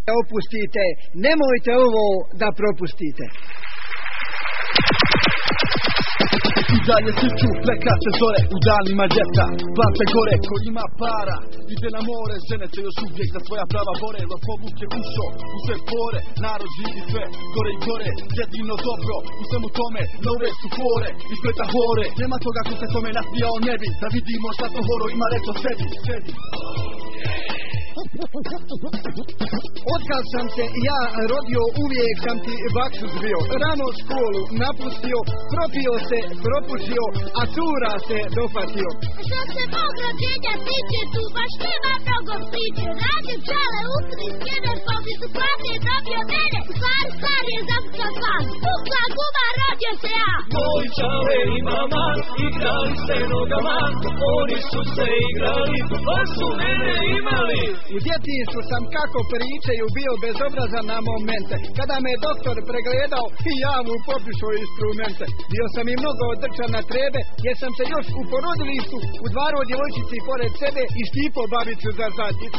opustite, nemojte ovo da propustite. I dalje siču prekrasne zore u danima ljeta. Plate gore ko ima para, ide na more, žene se još uvijek za svoja prava bore. Lopovluk je ušao u sve pore, narod živi sve gore i gore. Jedino dobro u svemu tome, nove su fore i spleta hore. Nema toga ko se tome nasmijao ne bi, da vidimo šta to horo ima reći o sebi. Otkad sam se ja rodio, uvijek sam ti baksus bio. Rano školu napustio, propio se, propušio, a cura se dofatio. Što se mog rođenja tiče, tu baš nema mnogo priče. Radio čale, usri skene, povi su plate, dobio mene. Stvar je zapušta san, pukla guma, rodio se ja. Moj čale i mama, igrali se nogama. Oni su se igrali, pa su mene imali. U djetinjstvu sam kako pričaju bio bezobrazan na momente. Kada me doktor pregledao i ja mu popišao instrumente. Bio sam i mnogo odrčan na trebe, jer sam se još u porodilištu udvarao djevojčici pored sebe i štipo babicu za zadnjicu.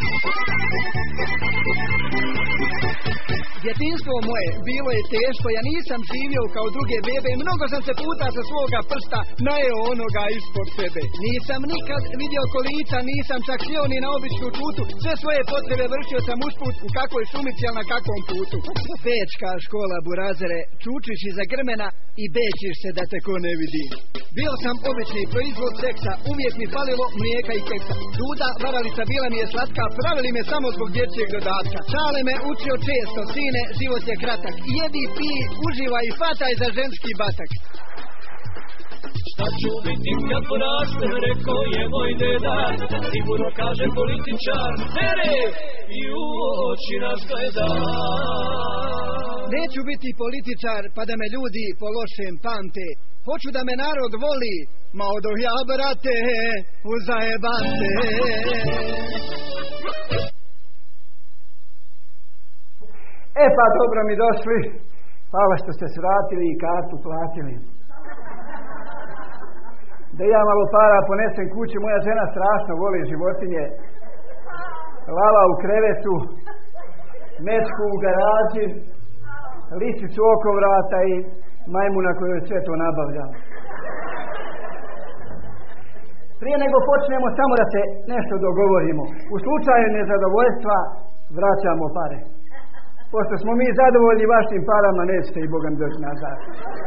Djetinjstvo moje bilo je teško, ja nisam živio kao druge bebe i mnogo sam se puta sa svoga prsta najeo onoga ispod sebe. Nisam nikad vidio kolica, nisam čak sjeo ni na običnu tutu. Sve svoje potrebe vršio sam usput u kakvoj šumici, ali na kakvom putu. Pečka škola burazere, čučiš iza grmena i bećiš se da te ko ne vidi. Bio sam obični proizvod seksa, uvijek mi falilo mlijeka i keksa. Duda, varalica bila mi je slatka, pravili me samo zbog dječjeg dodatka. Čale me učio često, sine, život je kratak. Jedi, pij, uživaj i fataj za ženski batak. Šta ću biti kad poraste, rekao je moj deda. Sigurno kaže političar, vere i u oči nas gleda. Neću biti političar pa da me ljudi po lošem pamte. Hoću da me narod voli, ma odoh ja brate u zajebante. E pa dobro mi došli, hvala što ste svratili i kartu platili. Da ja malo para ponesem kući, moja žena strašno voli životinje. Lala u krevetu, mečku u garaži, lisicu oko vrata i majmuna koju sve to nabavlja. Prije nego počnemo, samo da se nešto dogovorimo. U slučaju nezadovoljstva vraćamo pare. Pošto smo mi zadovoljni vašim parama, nećete i Bogam doći nazad.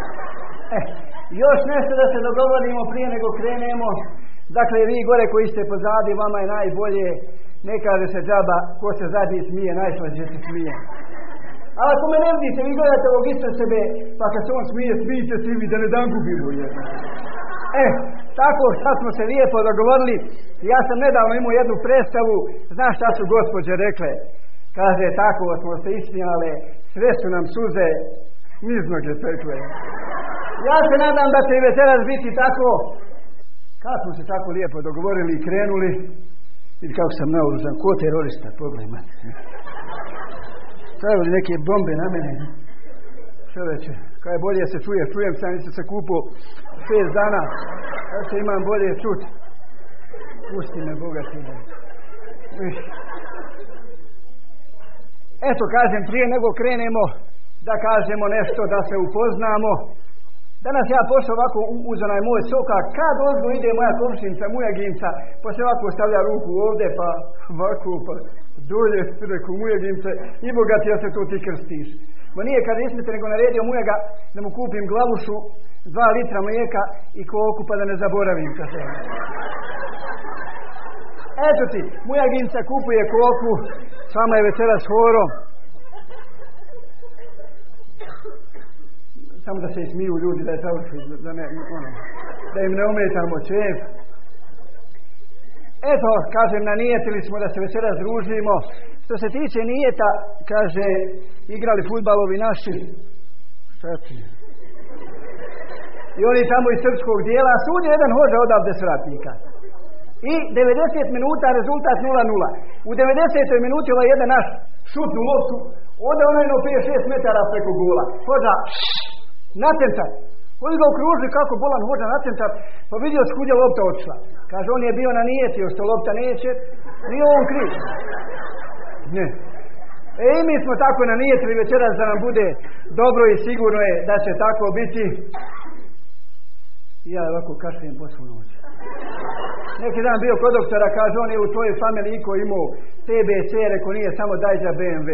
Još nešto da se dogovorimo prije nego krenemo. Dakle, vi gore koji ste pozadi, vama je najbolje. Ne kaže se džaba, ko se zadnji smije, najslađe se smije. Ali ako me ne vidite, vi gledate ovog ispred sebe, pa kad se on smije, smijete svi vi da ne dan gubimo jedno. Tako sad smo se lijepo dogovorili. Ja sam nedavno imao jednu predstavu, znaš šta su gospođe rekle? Kaže, tako smo se ismijale, sve su nam suze iznoge tekle. Ja se nadam da će i večeras biti tako. Kad smo se tako lijepo dogovorili i krenuli, vidi kako sam naoružan, ko terorista, pogledaj. Stavili neke bombe na mene. Čoveče, kaj je bolje se čuje, čujem sam, nisam se kupao 6 dana, da se imam bolje čut. Pusti me, Boga ti. Eto, kažem, prije nego krenemo, da kažemo nešto, da se upoznamo. Danas ja pošao ovako uz onaj moj sokak, kad ozgo ide moja komšinica, Mujaginca, pa se ovako stavlja ruku ovdje, pa ovako, pa dolje, reku Mujagince, i bogat ja se tu ti krstiš. Ma nije kad ismete, nego naredio Mujaga da mu kupim glavušu, 2 litra mlijeka i koku, pa da ne zaboravim sa sve. Eto ti, Mujaginca kupuje koku, s vama je večeras horo. Samo da se smiju ljudi, da je završi, da im ne ometamo čef. Eto, kažem, nanijetili smo da se večeras družimo. Što se tiče nijeta, kaže, igrali fudbalovi naši. Šta ti? I oni tamo iz srpskog dijela, sud je jedan hođa odavde s ratnika. I 90 minuta, rezultat 0-0. U 90. minuti ovaj jedan naš šutnu loptu, ode onaj 5-6 metara preko gola. Hođa, na centar. Oni ga okružili kako bolan hođa na centar, pa vidio skud je lopta odšla. Kaže, on je bio na nijeti, što lopta neće, nije on kriv. Ne. I mi smo tako nanijetili večeras da nam bude dobro i sigurno je da će tako biti. Ja ovako kašljem po svu noć. Neki dan bio kod doktora, kaže on je u tvojoj familiji iko imao TBC, reko nije samo dajđa BMW.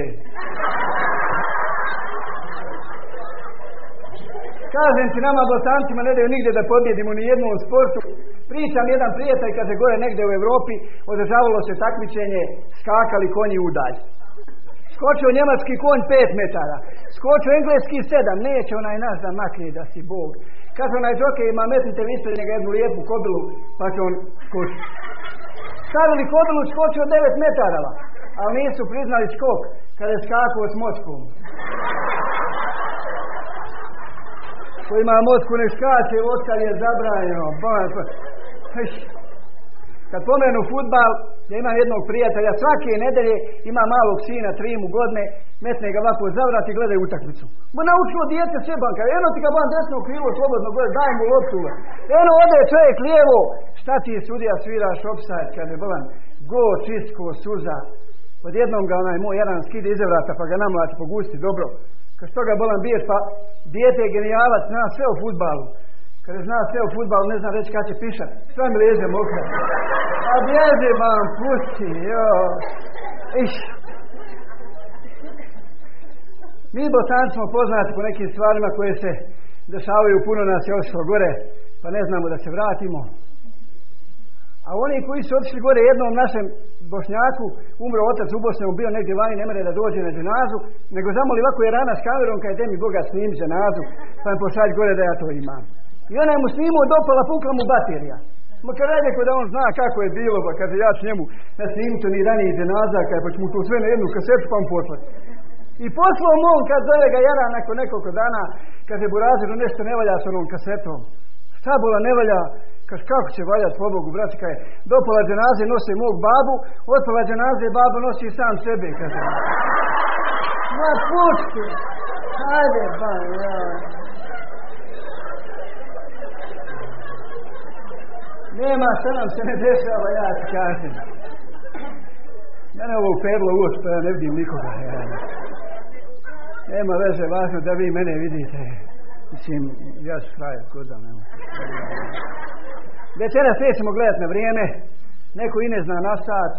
Kažem ti, nama Bosancima ne daju nigdje da pobjedimo ni jednom sportu. Pričam jedan prijatelj, kaže gore negdje u Europi održavalo se takmičenje skakali konji udalj. Skočio njemački konj 5 metara, skočio engleski 7, neće onaj naš da makne da si Bog. Kaže onaj džokej, ima metnite vi ispred njega jednu lijepu kobilu, pa će on skočiti. Stavili kobilu, skočio 9 metara, ali nisu priznali skok kada je skakao s mockom. Ko ima mocku ne skače, otkad je zabranjeno. Kad pomenu fudbal, ja imam jednog prijatelja, svake nedelje ima malog sina, 3 godine, metne ga ovako zavrat i gledaju utakmicu. Ma naučilo dijete sebanka, eno ti ga ban desno krilo, slobodno gleda, daj mu loptu. Eno ode čovjek lijevo, šta ti sudija sviraš offside, kaže bolan, go, čistko, suza. Odjednom ga onaj moj jedan skide iza vrata, pa ga namlati po gusti, dobro. Kad što ga bolan biješ, pa dijete je genijalac, zna sve o fudbalu. Kada zna sve o fudbalu, ne zna reći kada će pišat. Sve mi leže mokra. A bježi vam, pusti, jo. Iš. Mi Bosanci smo poznati po nekim stvarima koje se dešavaju, puno nas je otišlo gore, pa ne znamo da se vratimo. A oni koji su otišli gore, jednom našem Bošnjaku umro otac u Bosni, on bio negdje vani, ne mere da dođe na dženazu, nego zamoli ovako je rana s kamerom, kada je mi Boga snim dženazu, pa mi pošalj gore da ja to imam. I ona je mu snimao, dopala, pukla mu baterija. Ma kad rekao da on zna kako je bilo, pa kaže ja ću njemu na snimcu ni ranije dženaza, pa ću mu to sve na jednu kasetu pa mu poslati. I poslao mu on, kad zove ga Jara nakon nekoliko dana, kaže Buraziru nešto ne valja s onom kasetom. Šta bola ne valja? Kaže kako će valjati po Bogu, brati, kaže dopala dženaze nose mog babu, otpala dženaze babo nosi sam sebe, kaže. Ma pušti, hajde ba, ja. Nema šta nam se ne dešava, ja ti kažem. Mene ovo uperlo u oč, pa ja ne vidim nikoga. Ja. Nema veze, važno da vi mene vidite. Mislim, ja ću frajer, kodam, nema. Večeras nećemo gledat na vrijeme. Neko i ne zna na sat.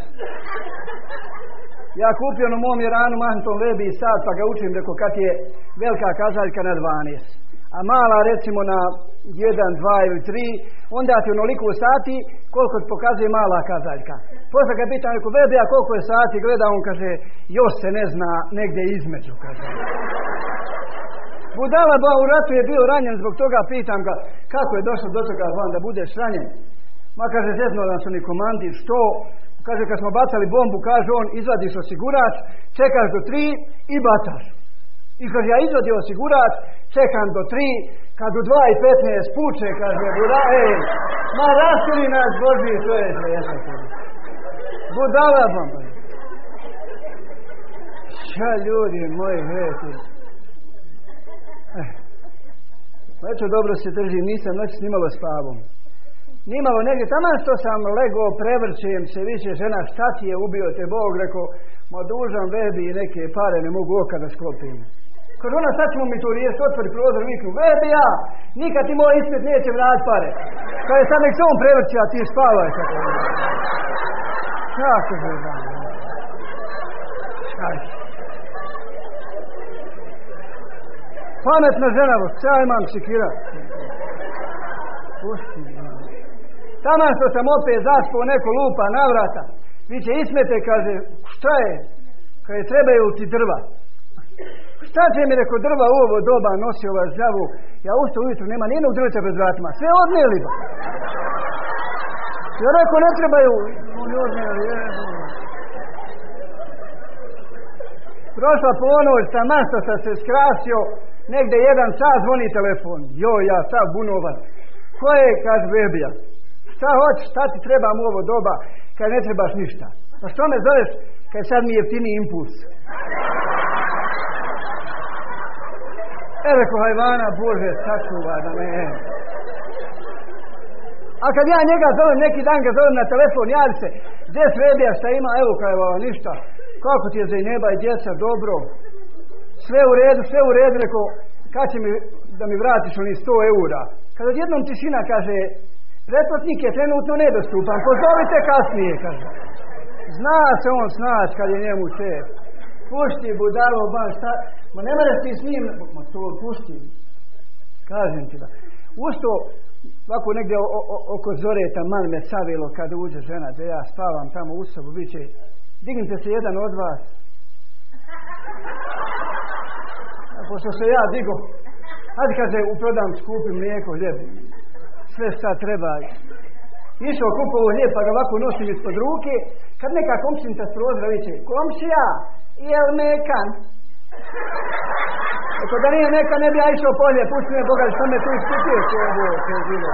Ja kupio na mom Jeranu Mahnutom Vebi sat, pa ga učim reko kad je velika kazaljka na 12. A mala recimo na 1, 2 ili 3, onda ti onoliko sati koliko ti pokazuje mala kazaljka. Posle kad pitam neko Vebi, a koliko je sati, gleda, on kaže, još se ne zna, negdje između, kaže. Budala ba u ratu je bio ranjen, zbog toga pitam ga, kako je došlo do toga van da budeš ranjen. Ma kaže, zezno nam su ni komandi, što? Kaže, kad smo bacali bombu, kaže on, izvadiš osigurač, čekaš do 3 i bacaš. I kaže, ja izvadio osigurač, čekam do 3, kad u 2:15 puče, kaže, ma rastili nas Boži, to je zvijeta. Budala bomba. Šta ljudi moji, hejte. Eto, dobro se držim, nisam noć snimalo spavom. Nimalo negdje, taman što sam lego, prevrćem se, više žena, šta ti je ubio te Bog, reko, ma dužan Vebi i neke pare, ne mogu oka da sklopim. Kaže ona, sad ćemo mi to riješiti, otvori prozor, viknu, Vebi ja, nikad ti moj ispit neće vrat pare. Kaže, sad nek se on prevrći, a ti spavaj. Kako je dan? Šta je? Pametna žena, šta ja imam sekira? Pusti, taman što sam opet zaspao, neko lupa na vrata. Vi će ismete, kaže, šta je? Kaže, trebaju ti drva. Šta će mi reko drva u ovo doba nosi ova žavu? Ja ustao ujutru, nema nijednog drveća pred vratima. Sve odnijeli ba. Ja reko, ne trebaju. Oni odnijeli, prošla ponoć, taman što sam se skrasio, negdje 1 sat zvoni telefon. Jo, ja sav bunovan. Ko je, kaže Bebija? Šta hoćeš, šta ti trebam u ovo doba, kad ne trebaš ništa? Pa što me zoveš, kad sad mi jeftini impuls? Reko hajvana, Bože, sačuva da me. A kad ja njega zovem, neki dan ga zovem na telefon, javi se, gdje Bebija, šta ima, evo kaj ništa. kako ti je Zajneba i djeca, dobro? Sve u redu, rekao, kad će mi, da mi vratiš oni 100 eura? Kad odjednom tišina kaže, pretplatnik je trenutno nedostupan, pozovite kasnije, kaže. Zna se on snać kad je njemu šef. Pušti budalo, baš šta, ma ne mereš ti s njim, ma to pušti, kažem ti da. Usto, ovako negdje oko zore taman me savilo kad uđe žena, da ja spavam tamo u sobu, viće, dignite se jedan od vas. A pošto se ja digo, hajde kaže, uprodam skupi mlijeko, hljeb, sve šta treba. Išao kupovo hljeb, pa ga ovako nosim ispod ruke, kad neka komšinica s prozora viće, komšija, jel mekan? Ako da nije mekan, ne bi ja išao polje, pusti me Boga, što me tu ispituje, što je bilo, što je bilo.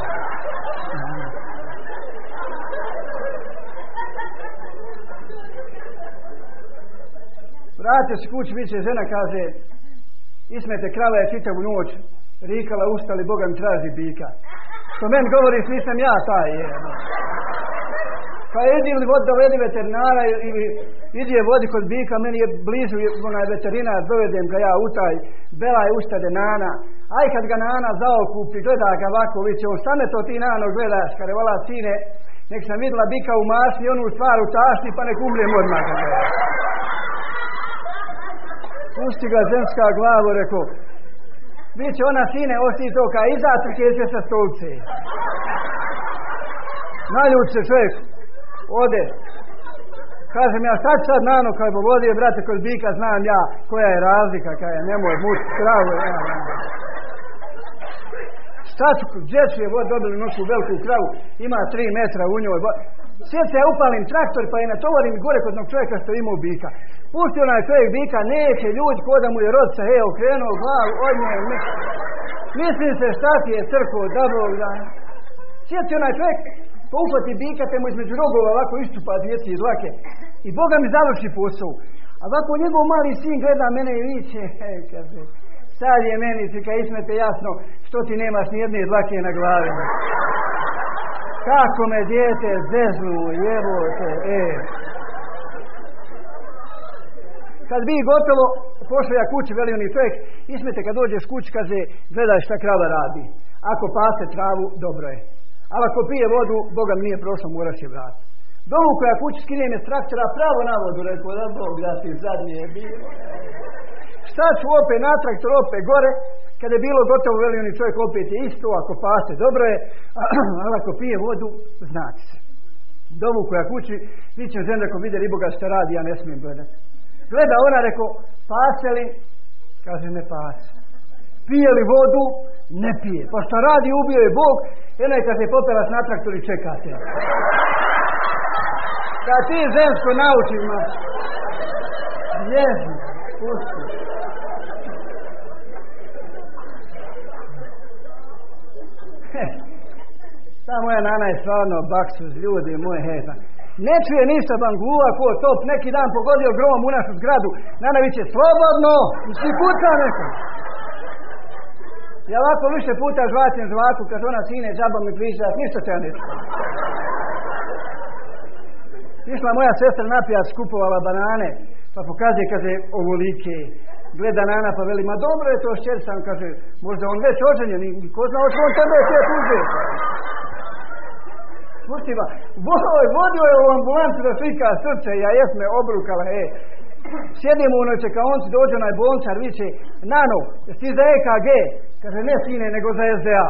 Vratio se kući, viće, žena kaže, Ismete, krava je čitavu noć rikala, ustali, Boga mi traži bika. Što meni govoriš, nisam ja taj, je. Pa idi li dovedi veterinara ili idi je vodi kod bika, meni je blizu onaj veterinar, dovedem ga ja u taj, bela je ustade Nana. Aj kad ga Nana zaokupi, gleda ga ovako, viće, šta me to ti Nano gledaš, kada je vola sine, nek sam vidjela bika u mašni, onu stvar u tašni, pa nek umrijem odmah. Pusti ga ženska glavu, rekao, viće ona sine, osti to kaj izatrke se sa stolce. Naljut se čovjek, ode. Kažem ja, šta sad Nano kaj povodio, brate, kod bika znam ja koja je razlika, kaj je, nemoj mučiti kravu. Šta ću, gdje ću je vod dobili noću veliku kravu, ima 3 metra u njoj. Sjed se ja upalim traktor pa je natovarim gore kod jednog čovjeka što imao bika. Pusti onaj čovjek bika, neće ljudi ko da mu je rod sa okrenuo glavu od nje. Mislim se šta ti je crkvo, da Bog da. Sjed se onaj čovjek, pa upati bika te mu između rogova ovako iščupa djeci iz dlake. I Boga mi završi posao. A ovako njegov mali sin gleda mene i viće, kaže, sad je meni čeka Ismete jasno što ti nemaš ni jedne dlake na glavi. Kako me dijete zeznu, jebote, Kad bi gotovo, pošao ja kući, veli oni čovjek, Ismete kad dođeš kući, kaže, gledaj šta krava radi. Ako pase travu, dobro je. Ali ako pije vodu, Boga mi nije prošlo, moraš je vratiti. Dovuku ja kući, skinem je s traktora pravo na vodu, rekao da Bog da ti zadnje je bilo. Šta ću opet na traktor, opet gore, kada je bilo gotovo, veli oni čovjek, opet je isto, ako pase, dobro je, ali ako pije vodu, znači se. Dovuku ja kući, vićem žena, ako vide riboga šta radi, ja ne smijem gledati. Gleda ona, rekao, pase li? Kaže, ne pase. Pije li vodu? Ne pije. Pa šta radi, ubio je Bog, jedna je kad se popelaš na traktor i čekate. Da ti žensko naučiš, ma. Jezni, pusti. Ta moja nana je stvarno baksuz, ljudi moje heza. Ne čuje ništa bangula ko top, neki dan pogodio grom u našu zgradu. Nana viće, slobodno, svi puta neko. Ja ovako više puta žvačem žvaku, kad ona sine džaba mi priča, ništa se ja ne čuje. Išla moja sestra na pijac, kupovala banane, pa pokazuje, kaže, ovolike. Gleda Nana pa veli, ma dobro je to šćercam, kaže, možda on već oženjen, ko zna od on tebe je svijet uzeti. Pustiva, vodio je u ambulancu da slika srce, ja jesme obrukala, Sjedimo u onoj čekaonci, dođe onaj bolničar, viće, Nano, jesi ti za EKG? Kaže, ne sine, nego za SDA.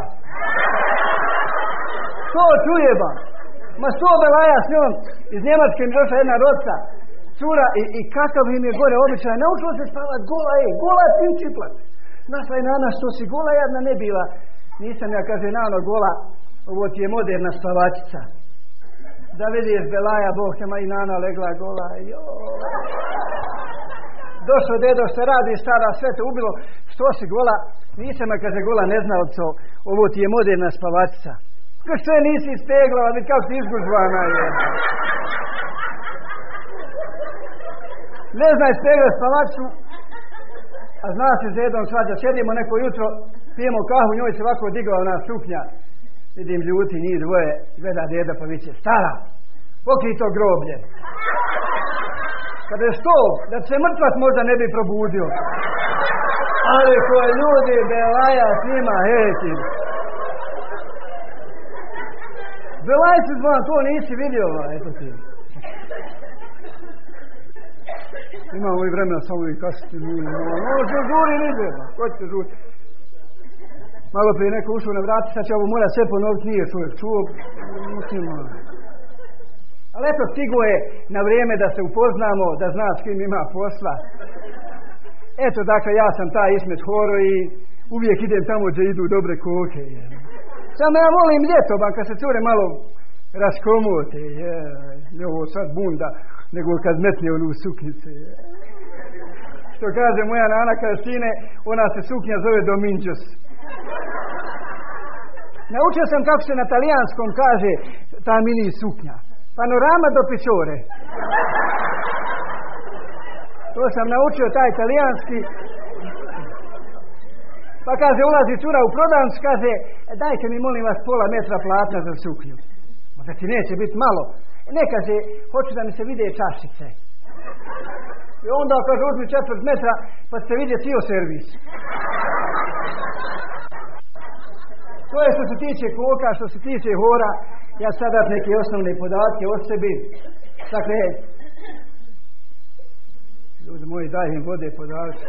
To čuje ba. Ma sto belaja s njom, iz Njemačke mi došla jedna rodca, cura i kakav im je gore običaj, naučila se spavat gola pincipla. Našla je Nana, što si gola jadna ne bila. Nisam ja, kaže, Nano, gola, ovo ti je moderna spavačica. Da vidiš belaja, Bog te ma i Nana legla gola, Došao dedo, što radi stara, sve te ubilo, što si gola, nisam ja, kaže, gola neznalco, ovo ti je moderna spavačica. Kako sve nisi ispegla, ali kako ti izgužvana je. Ne zna ispegla spavačicu, a zna se za jednom svađa, sjedimo neko jutro, pijemo kahu, njoj se ovako digla ona suknja. Vidim ljuti, njih dvoje, gleda deda pa viće, stara, pokrij to groblje. Kada je što, da se mrtvac možda ne bi probudio. Ali koji ljudi belaja s njima, heti. Belaj se zvan, to nisi vidio, eto ti. Imamo i vremena samo i kasiti. Ovo se žuri niđe, ko će se žuri? Malo prije neko ušao na vrati, sad će ovo mora sve ponoviti, nije čovjek čuo. Ali eto, stigo je na vrijeme da se upoznamo, da zna s kim ima posla. Eto, dakle, ja sam taj Ismet Horo i uvijek idem tamo gdje idu dobre koke. Samo ja volim ljeto, kad se cure malo raskomote. Ne ovo sad bunda, nego kad metne onu suknice. Što kaže moja nana, kada sine, ona se suknja zove Dominđos. Naučio sam kako se na talijanskom kaže ta mini suknja. Panorama do pičore. To sam naučio taj talijanski. Pa kaže, ulazi cura u prodavnicu, kaže, dajte mi molim vas pola metra platna za suknju. Možda ti neće biti malo. Ne, kaže, hoću da mi se vide čašice. I onda kaže, uzmi 4 metra, pa se vide cijel servis. To je što se tiče koka, što se tiče hora. Ja sad dat neke osnovne podatke o sebi. Dakle, ljudi moji, daj im vode podatke.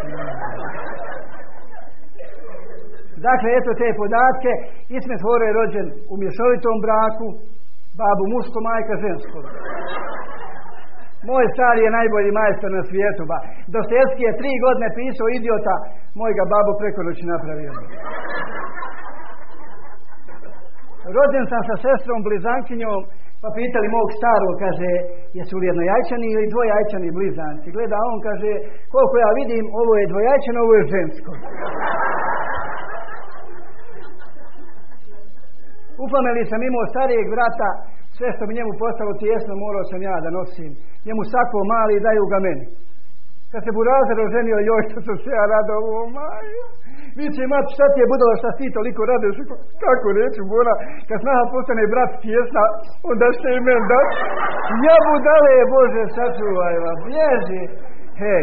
Dakle, eto te podatke. Ismet Horo je rođen u mješovitom braku, babu muško, majka žensko. Moj stari je najbolji majstor na svijetu. Dostojevski je 3 godine pisao Idiota, moj ga babo preko noći napravio. Rođen sam sa sestrom blizankinjom, pa pitali mog starog, kaže, jesu li jednojajčani ili dvojajčani blizanci? Gleda, on kaže, koliko ja vidim, ovo je dvojajčano, ovo je žensko. U familiji sam imao starijeg brata, sve što bi njemu postalo tijesno, morao sam ja da nosim. Njemu sako mali, daju ga meni. Kad se Burazer oženio, joj, što sam se ja radovao, Maja. Vi će imati, šta ti je budalo, šta ti toliko radeš? Kako neću, Bora, kad snaha postane brat tijesna, onda će i men dat. Ja budale, Bože, sačuvaj vam, bježi. Hej.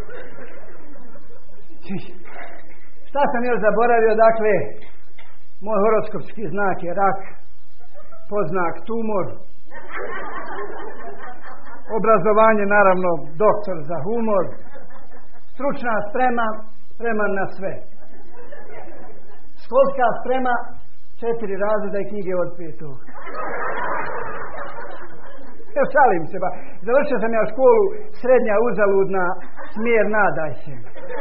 Šta sam još zaboravio, dakle, moj horoskopski znak je rak, podznak tumor, obrazovanje, naravno, doktor za humor, stručna sprema, spreman na sve. Školska sprema, 4 razreda i knjige od 5. Evo, šalim se, završio sam ja školu, srednja uzaludna, smjer nadaj se.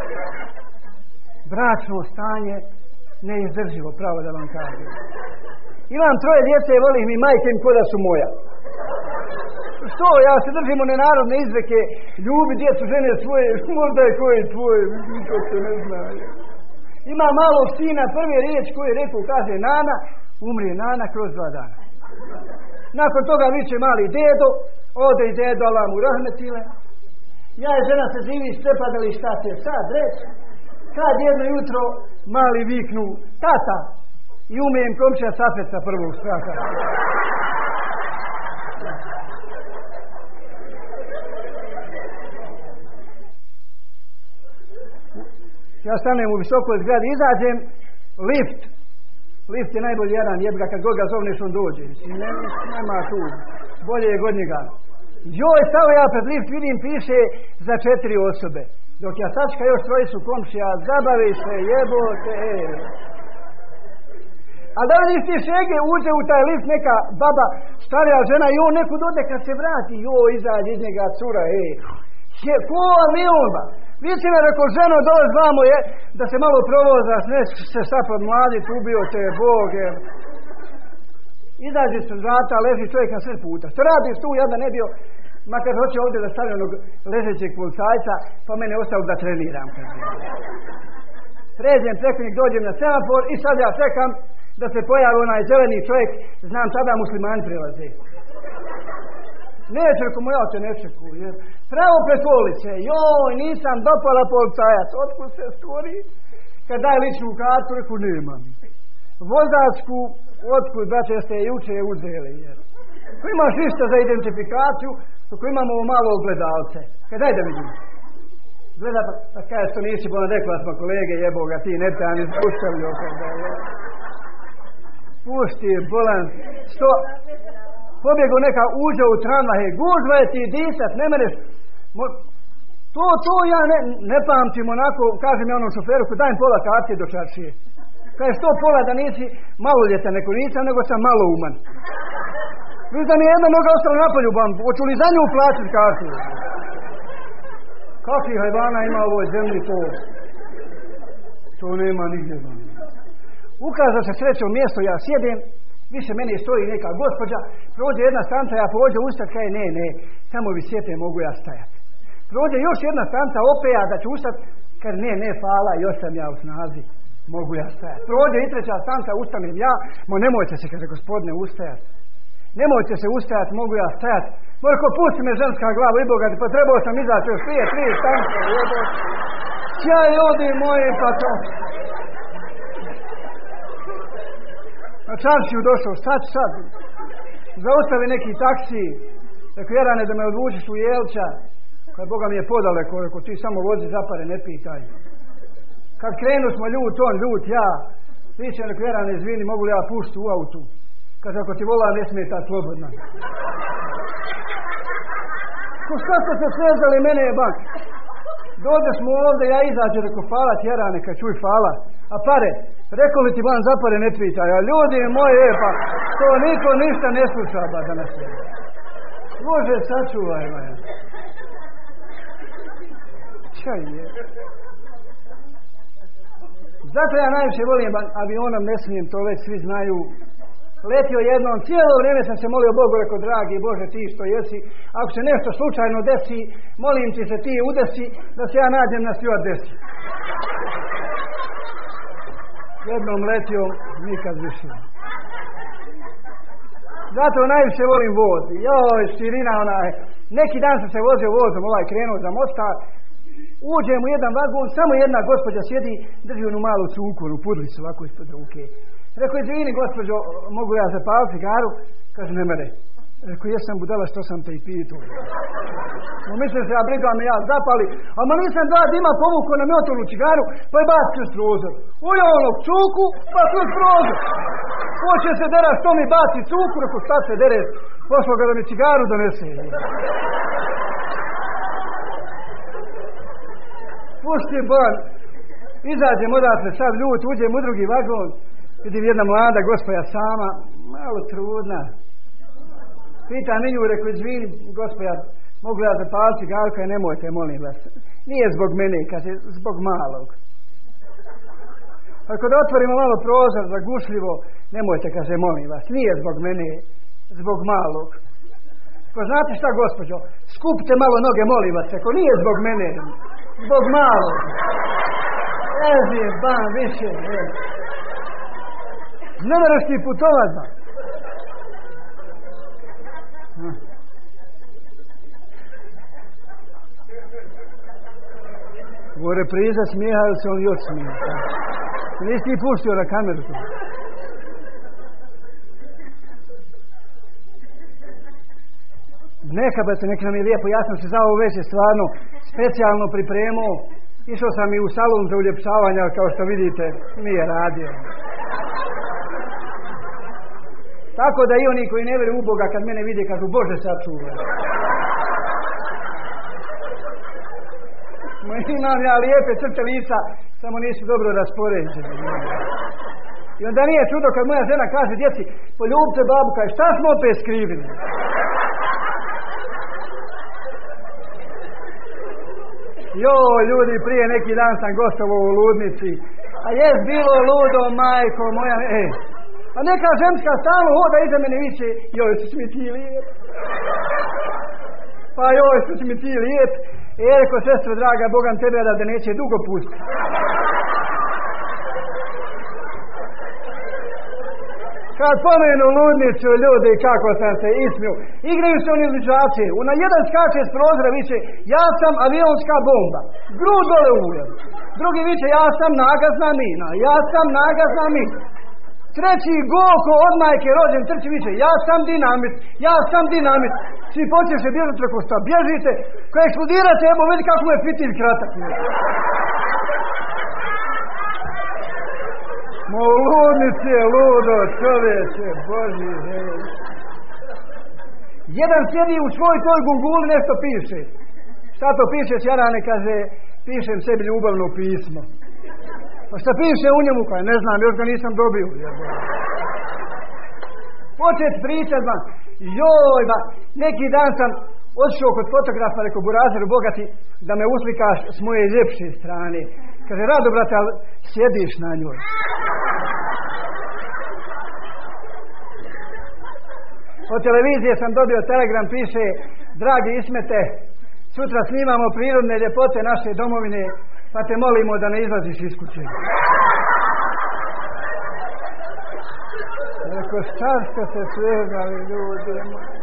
Bračno stanje, neizdrživo, pravo da vam kažem. Imam 3 djece i volim i majke im ko da su moja. Što, ja se držim one narodne izreke, ljubi djecu, žene svoje, možda je koji tvoj, niko se ne zna. Ima malog sina, prvi riječ koji je rekao, kaže Nana, umrije Nana kroz 2 dana. Nakon toga viče mali dedo, ode i dedo, Allah mu rahmetile. Ja i žena se živi strepadali, šta će sad reći. Kad jedno jutro mali viknu, tata, i umijem komšija safeca prvog straha. Ja stanem u visokoj zgradi, izađem, lift je najbolji jedan, jebga, kad god ga zovneš on dođe. Nema tu, bolje je god njega. Joj, stao ja pred lift, vidim, piše za 4 osobe. Dok ja sačka još 3 su komšija, zabavi se, jebote, A da vidiš ti šege, uđe u taj lift neka baba, starija žena, i on nekud ode kad se vrati, izađe iz njega cura, ko avion, Vi će me rekao, ženo, dolaz vamo je, da se malo provozaš, ne se sad podmladit, ubio te Bog, Izađe se vrata, leži čovjek na sred puta. Što radiš tu, ja da ne bio, makar hoće ovdje da stavim onog ležećeg policajca, pa mene ostalo da treniram. Pređem preko njih, dođem na semafor i sad ja čekam da se pojavi onaj zeleni čovjek, znam tada muslimani prelaze. Neće, reko ja te ne čekuju. Pravo preko ulice, joj, nisam dopala policajac, otkud se stvori? Kad daj ličnu kartu, reku nemam. Vozačku, otkud, braće, ste juče uzeli. Ko imaš ništa za identifikaciju, Kako imamo ovo malo ogledalce. Kaj daj da vidim. Gleda pa kaj što nisi bolan rekla smo kolege jeboga ti ne te ani spustavljio. Pusti bolan. Što? Pobjegu neka uđe u tramvaj. Gužva je ti disat. Ne meneš. To ja ne pamtim onako. Kažem ja onom šoferu ko dajem pola karcije do čaršije. Kaj što pola da nisi maloljetan. Neko nisam nego sam malo uman. Viš da mi je jedna noga ostala napolju bam. Hoću li za nju plaćati kartiju? Kakvih hajvana ima u ovoj zemlji to? To nema nigdje. Ukaza se srećom mjesto, ja sjedem, više meni stoji neka gospođa, prođe jedna stanca, ja pođe ustat, kaj ne, samo vi sjete mogu ja stajati. Prođe još jedna stanca, opet ja da ću ustat, kad ne, hvala, još sam ja u snazi, mogu ja stajati. Prođe i treća stanca, ustanem ja, nemojte se, kaže gospodine, ustajati. Nemojte se ustajati, mogu ja stajati. Morko, pusti me ženska glava i bogati, pa trebao sam izaći još prije 3 stanice. Ja ljudi moji, pa to. Na čaršiju došao, šta ću sad? Zaustavi neki taksi, rekao Jerane da me odvučiš u Jelča. Kad Boga mi je podaleko, rekao ti samo vozi zapare, ne pitaj. Kad krenu smo ljut, on ljut, ja. Viće, rekao Jerane, izvini, mogu li ja pušti u autu? Kaže, ako ti vola ne smije ta slobodna. Ko šta ste se svezali, mene je bank. Dođe smo ovdje, ja izađe, rekao, hvala ti Jerane, kad čuj hvala. A pare, rekao li ti van za pare ne pitaj, a ljudi moje, pa to niko ništa ne sluša, ba da nas je. Bože, sačuvaj, ba. Čaj je. Zato ja najviše volim avionom, ne smijem, to već svi znaju. Letio jednom, cijelo vrijeme sam se molio Bogu, rekao, dragi Bože, ti što jesi, ako se nešto slučajno desi, molim ti se ti udesi, da se ja nađem na stewardesi. Jednom letio, nikad više. Zato najviše volim voz. Joj, širina onaj. Neki dan sam se vozio vozom, krenuo za Mostar, uđem u jedan vagon, samo jedna gospođa sjedi, drži onu malu cukuru, pudlicu ovako ispod ruke. Rekao, izvini gospođo, mogu ja zapaliti cigaru? Kaže, ne mere. Rekao, jesam budala što sam te i pitao. Mislim se, ja brigam me ja zapali, a nisam dva dima povukao na mjotonu cigaru, pa je baci kroz prozor. Ujo onog cuku, pa kroz prozor. Hoće se dera što mi baci cuku, rekao, šta se dere, pošlo ga da mi cigaru donese. Pusti ban, izađem odatle, sad ljut, uđem u drugi vagon, vidim jedna mlada gospoja sama, malo trudna. Pita mi nju, rekao, izvini, gospoja, mogu ja zapaliti cigaru, kaj nemojte, molim vas. Nije zbog mene, kaže, zbog malog. Ako da otvorimo malo prozor, zagušljivo, nemojte, kaže, molim vas, nije zbog mene, zbog malog. Ko znate šta, gospođo, skupite malo noge, molim vas, ako nije zbog mene, zbog malog. Ezi, ban, više, ne moraš ti putovat, ba. Ovo repriza smijeha, ili se on još smije? Nisi ti puštio na kameru to. Neka nam je lijepo, ja sam se za ovo večer stvarno specijalno pripremao. Išao sam i u salon za uljepšavanja, kao što vidite, nije radio. Tako da i oni koji ne vjeruju u Boga, kad mene vide, kažu, Bože, sačuvaj. Imam ja lijepe crte lica, samo nisu dobro raspoređene. I onda nije čudo kad moja žena kaže djeci, poljubite babu, kaže, šta smo opet skrivili? Joj, ljudi, prije neki dan sam gostovao u ludnici, a jes bilo ludo, majko moja, a neka ženska stalno hoda iza mene viče, joj, su mi ti lijep. Pa joj, su mi ti lijep. Reko, sestro draga, Bogam tebe da neće dugo pustiti. Kad pomenu ludnicu, ljudi, kako sam se ismio. Igraju se oni ličaci. Na jedan skače s prozora viče, ja sam avionska bomba. Grud dole ujem. Drugi viče, ja sam nagazna mina. Ja sam nagazna mina. Treći Goko od majke rođen trči viče, ja sam dinamit. Svi počeše bježati preko šta, bježite, kad eksplodirate, evo vidi kako mu je fitilj kratak. Mo ludnici je ludo, čovječe, Boži. Jedan sjedi u svoj toj gunguli nešto piše. Šta to pišeš, Jarane, kaže, pišem sebi ljubavno pismo. Pa šta piše u njemu, kaj ne znam, još ga nisam dobio. Počet pričat vam, joj, ba, neki dan sam otišao kod fotografa, rekao, Burazeru bogati, da me uslikaš s moje ljepše strane. Kaže, rado, brate, ali sjediš na njoj. Od televizije sam dobio telegram, piše, dragi Ismete, sutra snimamo prirodne ljepote naše domovine, pa te molimo da ne izlaziš iz kuće. Rekao, šta ste se svegali, ljudi?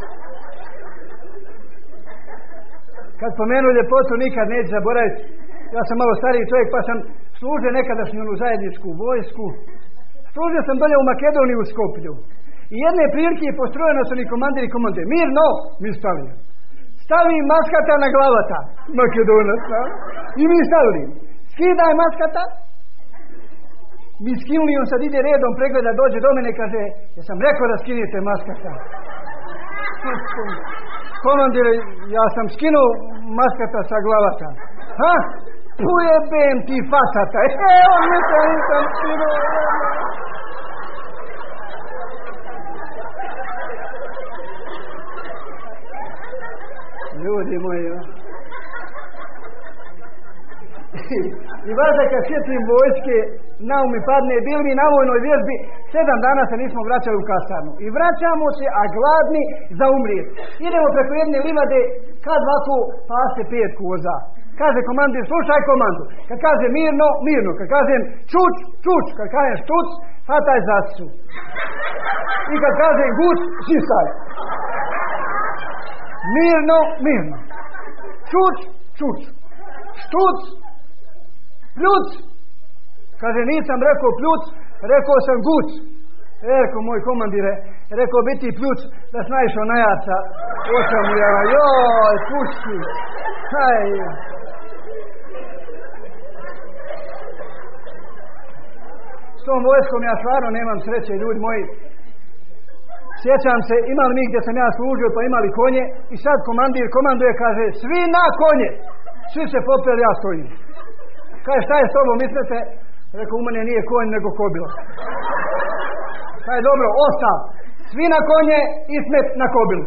Kad pomenu ljepotu, nikad neću zaboraviti. Ja sam malo stariji čovjek, pa sam služio nekadašnju zajedničku vojsku. Služio sam dolje u Makedoniji u Skoplju. I jedne prilike je postrojeno su ni komandir i komande. Mirno, mi stavili. Stavi maskata na glavata. Makedonac, a? I mi stavili. Skidaj maskata. Mi skinuli, on sad ide redom pregleda, dođe do mene i kaže, ja sam rekao da skinite maskata. Komandire, ja sam skinuo maskata sa glavata. Ha? Pujebem ti fasata. Evo mi se nisam skinuo. Ljudi moji. I valjda kad sjetim vojske, na mi padne, bili mi na vojnoj vježbi, 7 dana se nismo vraćali u kasarnu. I vraćamo se, a gladni za umrijet. Idemo preko jedne livade, kad ovako pase 5 koza. Kaže komandir, slušaj komandu. Kad kaže mirno, mirno. Kad kažem čuč, čuč. Kad kažem štuc, hvataj zasu. I kad kažem guc, sisaj. Mirno, mirno. Čuč, čuč. Štuc, pljuc. Kaže, nisam rekao pljuc, rekao sam guc. Rekao moj komandire, rekao biti pljuc da snaišao na jaca. Očam mu java, joj, puški. Haj. S tom vojskom ja stvarno nemam sreće, ljudi moji. Sjećam se, imali mi gdje sam ja služio, pa imali konje i sad komandir komanduje, kaže, svi na konje. Svi se popeli, ja stojim. Kaže, šta je s tobom, mislite? Rekao, u mene nije konj, nego kobila. Kaže, dobro, ostav. Svi na konje, Ismet na kobilu.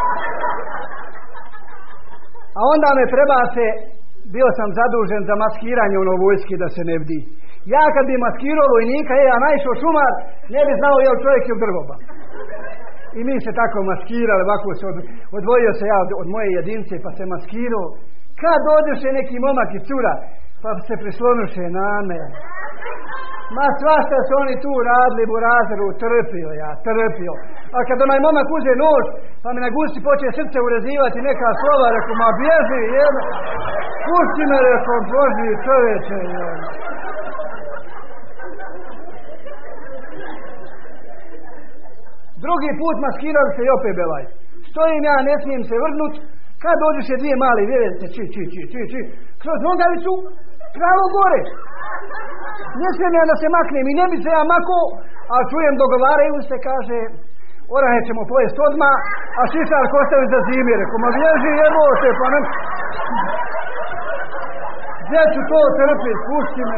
A onda me prebace, bio sam zadužen za maskiranje u vojski da se ne vidi. Ja kad bi maskirao vojnika, ja naišao šumar, ne bi znao je li čovjek ili drvoba. I mi se tako maskirali, ovako se odvojio se ja od moje jedinice, pa se maskirao. Kad dođeše neki momak i cura, pa se prislonuše na me. Ma svašta su oni tu radili, Burazeru, trpio. A kad onaj momak uze nož, pa mi na gusti počne srce urezivati neka slova, rekao, ma bježi, jedno. Pusti me, rekao, Boži čovječe, jedno. Drugi put maskirali se i opet belaj. Stojim ja, ne smijem se vrnut. Kad dođeše 2 mali vjerete, či. Kroz nogavicu, pravo gore. Ne smijem ja da se maknem i ne bi se ja mako, a čujem dogovaraju se, kaže, orahe ćemo pojest odmah, a šišar kostavi za zimi. Rekao, ma vježi, jedno se, pa ne... Gdje ću to trpiti, pusti me,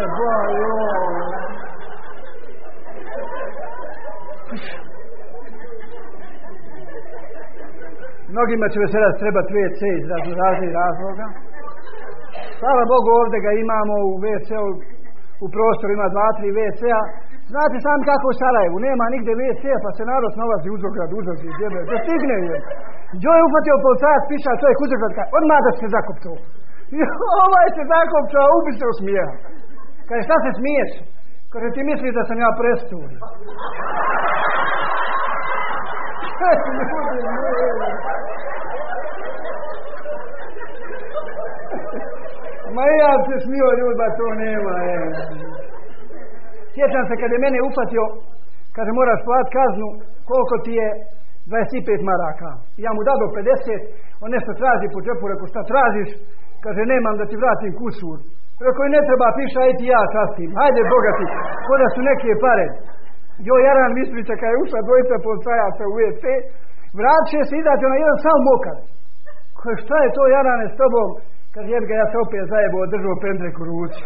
Mnogima će večeras trebati WC iz raznih razloga. Hvala Bogu, ovdje ga imamo u WC-u, u prostoru ima 2-3 WC-a. Znate sami kako u Sarajevu, nema nigdje WC-a, pa se narod nalazi uzograd, djebe, da stigne je. Gdje je uhvatio policajac, piša čovjek uzograd, odmah da se zakopčao. Ovaj se zakopčao, ubi se usmijeha. Kaže, šta se smiješ? Kaže, ti misliš da sam ja prestur. Ma ja se smio, ljudba, to nema. Sjećam se kad je mene upatio, kaže moraš platiti kaznu, koliko ti je 25 maraka. Ja mu dado 50, on nešto traži po džepu, rekao šta tražiš? Kaže nemam da ti vratim kusur. Rekao i ne treba, piša, aj ti ja častim. Hajde bogati, ko da su neke pare. Jo, Jaran Mislića kad je ušla dvojica policajaca u WC, vratit će se izaći na jedan sam mokar. Kaže šta je to Jarane s tobom? Kaže jer ga ja se opet zajebao, držao pendrek u ruci.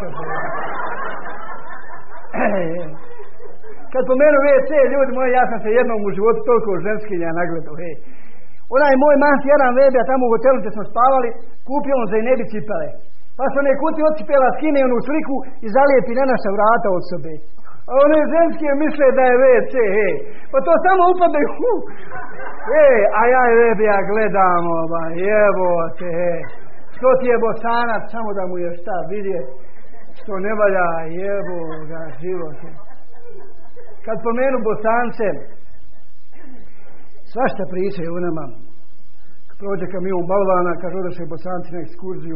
Kad pomenu WC, ljudi moji, ja sam se jednom u životu toliko ženskinja nagledao. Onaj moj manti Jaran Vebja tamo u hotelu gdje smo spavali, kupio on za i nebi cipele. Pa se one kuti odcipela, skine onu sliku i zalijepi na naša vrata od sobe. A one ženske misle da je WC, pa to samo upade, a ja je Vebja gledam, jebote, što ti je Bosanac, samo da mu je šta vidjet, što ne valja, jebo ga živote. Kad pomenu Bosance, svašta pričaju u nama. Prođe kamion balvana, kaže odoše Bosanci na ekskurziju.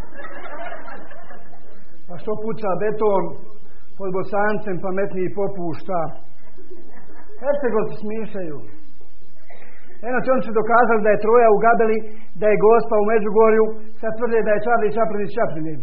Pa što puca beton, pod Bosancem pametniji popušta. Hercegovci smišaju. Enoć oni su dokazali da je Troja u Gabeli, da je Gospa u Međugorju, sad tvrde da je Čarli Čaprinić Čaprinin.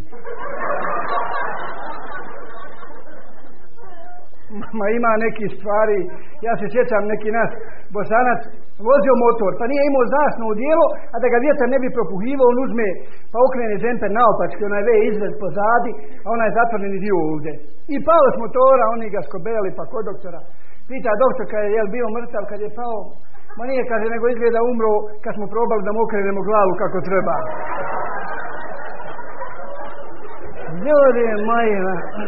Ma ima neki stvari, ja se sjećam neki naš Bosanac vozio motor, pa nije imao zasno u dijelo, a da ga vjetar ne bi propuhivao, on uzme pa okrene džemper naopački, onaj V izvez pozadi, a onaj zatvoreni dio ovdje. I pao s motora, oni ga skobeli pa kod doktora. Pita doktor kad je bio mrtav, kad je pao, ma nije, kaže, nego izgleda umro kad smo probali da mu okrenemo glavu kako treba. Ljudi moji,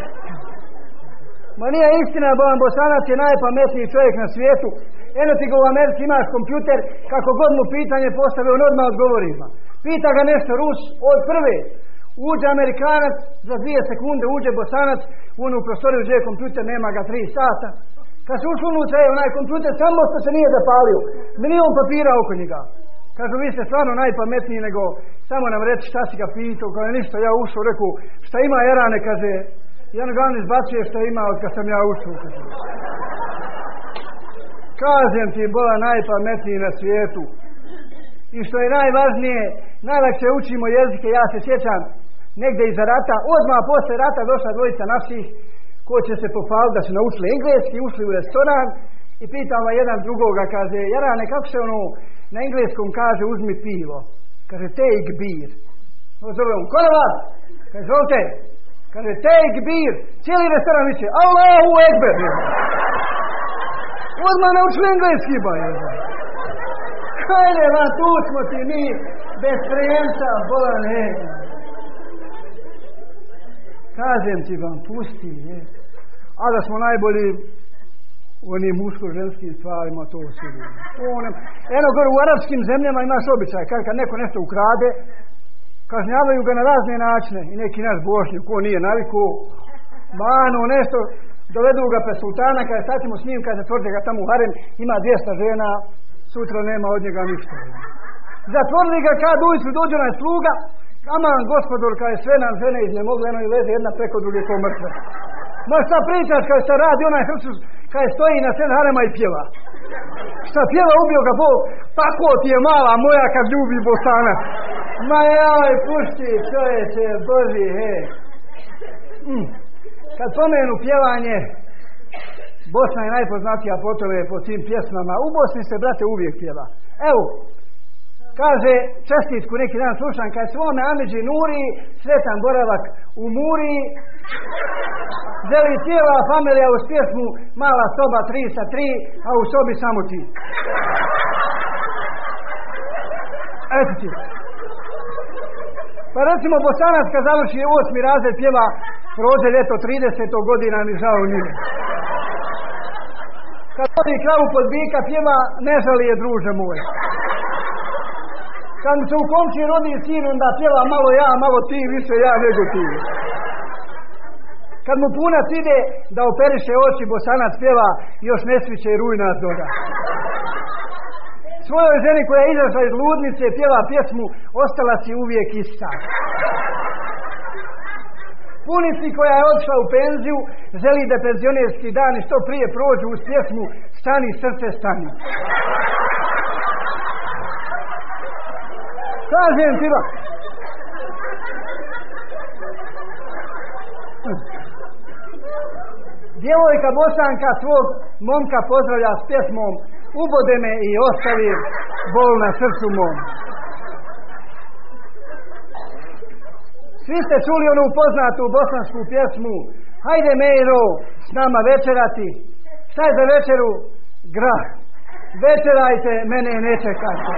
ma nije istina, Bosanac je najpametniji čovjek na svijetu. Eno ti ga u Americi imaš kompjuter, kako god mu pitanje postave, on odmah odgovori. Pita ga nešto Rus, od prve. Uđe Amerikanac, za 2 sekunde uđe Bosanac, on u prostoriju uđe kompjuter, nema ga 3 sata. Kad se ušlo unutra, onaj kompjuter samo što se nije zapalio. Milion papira oko njega. Kažu, vi ste stvarno najpametniji, nego samo nam reći šta si ga pitao, kada je ništa, ja ušao, rekao, šta ima Jarane, kaže, jedan glavni izbacuje što ima od kad sam ja ušao. Kažem ti, bola najpametniji na svijetu. I što je najvažnije, najlakše učimo jezike, ja se sjećam, negdje iza rata, odmah posle rata došla dvojica naših, ko će se pohvaliti da su naučili engleski, ušli u restoran i pitao jedan drugoga, kaže, Jarane, kako se ono na engleskom kaže uzmi pivo? Kaže, take beer. Zove on, ko na vas? Kaže, zvolite. Kaže, take beer. Cijeli restoran viče, Allahu Ekber. Odmah naučili engleski, ba je. Hajde, van, tu smo ti mi, bez prijemca, bola ne. Kažem ti vam, pusti, je. A da smo najbolji u onim muško-ženskim stvarima, to sigurno. Eno, gore u arapskim zemljama imaš običaj, kad neko nešto ukrade, kažnjavaju ga na razne načine. I neki naš bošnjak, ko nije naviku, manu nešto, dovedu ga pre sultana, kada sad ćemo s njim, kada zatvorite ga tamo u harem, ima 200 žena, sutra nema od njega ništa. Zatvorili ga kad ujutru dođe onaj sluga, aman gospodor, kada je sve nam žene iznemogleno i leze jedna preko druge ko mrtve. Ma šta pričaš kada šta radi onaj Hrsus, kada stoji na sred harema i pjeva. Šta pjeva, ubio ga Bog, tako ti je mala moja kad ljubi Bosanac. Ma joj, pušti čovječe, Boži, Kad pomenu pjevanje, Bosna je najpoznatija po tome, po tim pjesmama. U Bosni se, brate, uvijek pjeva. Evo, kaže, čestitku neki dan slušam, kad svome Amidži Nuri, sretan boravak u Muri, želi cijela familija uz pjesmu Mala soba 3 sa 3, a u sobi samo ti. Eto ti. Pa recimo Bosanac kad završi 8. razred pjeva prođe ljeto 30 godina mi žao nije. Kad vodi kravu pod bika pjeva ne žali je druže moj. Kad mu se u komšiji rodi sin onda pjeva malo ja, malo ti, više ja nego ti. Kad mu punac ide da operiše oči Bosanac pjeva još ne sviće i rujna zora. Svojoj ženi koja je izašla iz ludnice pjeva pjesmu Ostala si uvijek ista. Punici koja je odšla u penziju želi da penzionerski dani što prije prođu uz pjesmu Stani srce stani. Kažem ti ba. Djevojka Bosanka svog momka pozdravlja s pjesmom Ubode me i ostavi bol na srcu mom. Svi ste čuli onu poznatu bosansku pjesmu Hajde Mejro s nama večerati. Šta je za večeru? Grah. Večerajte, mene ne čekajte.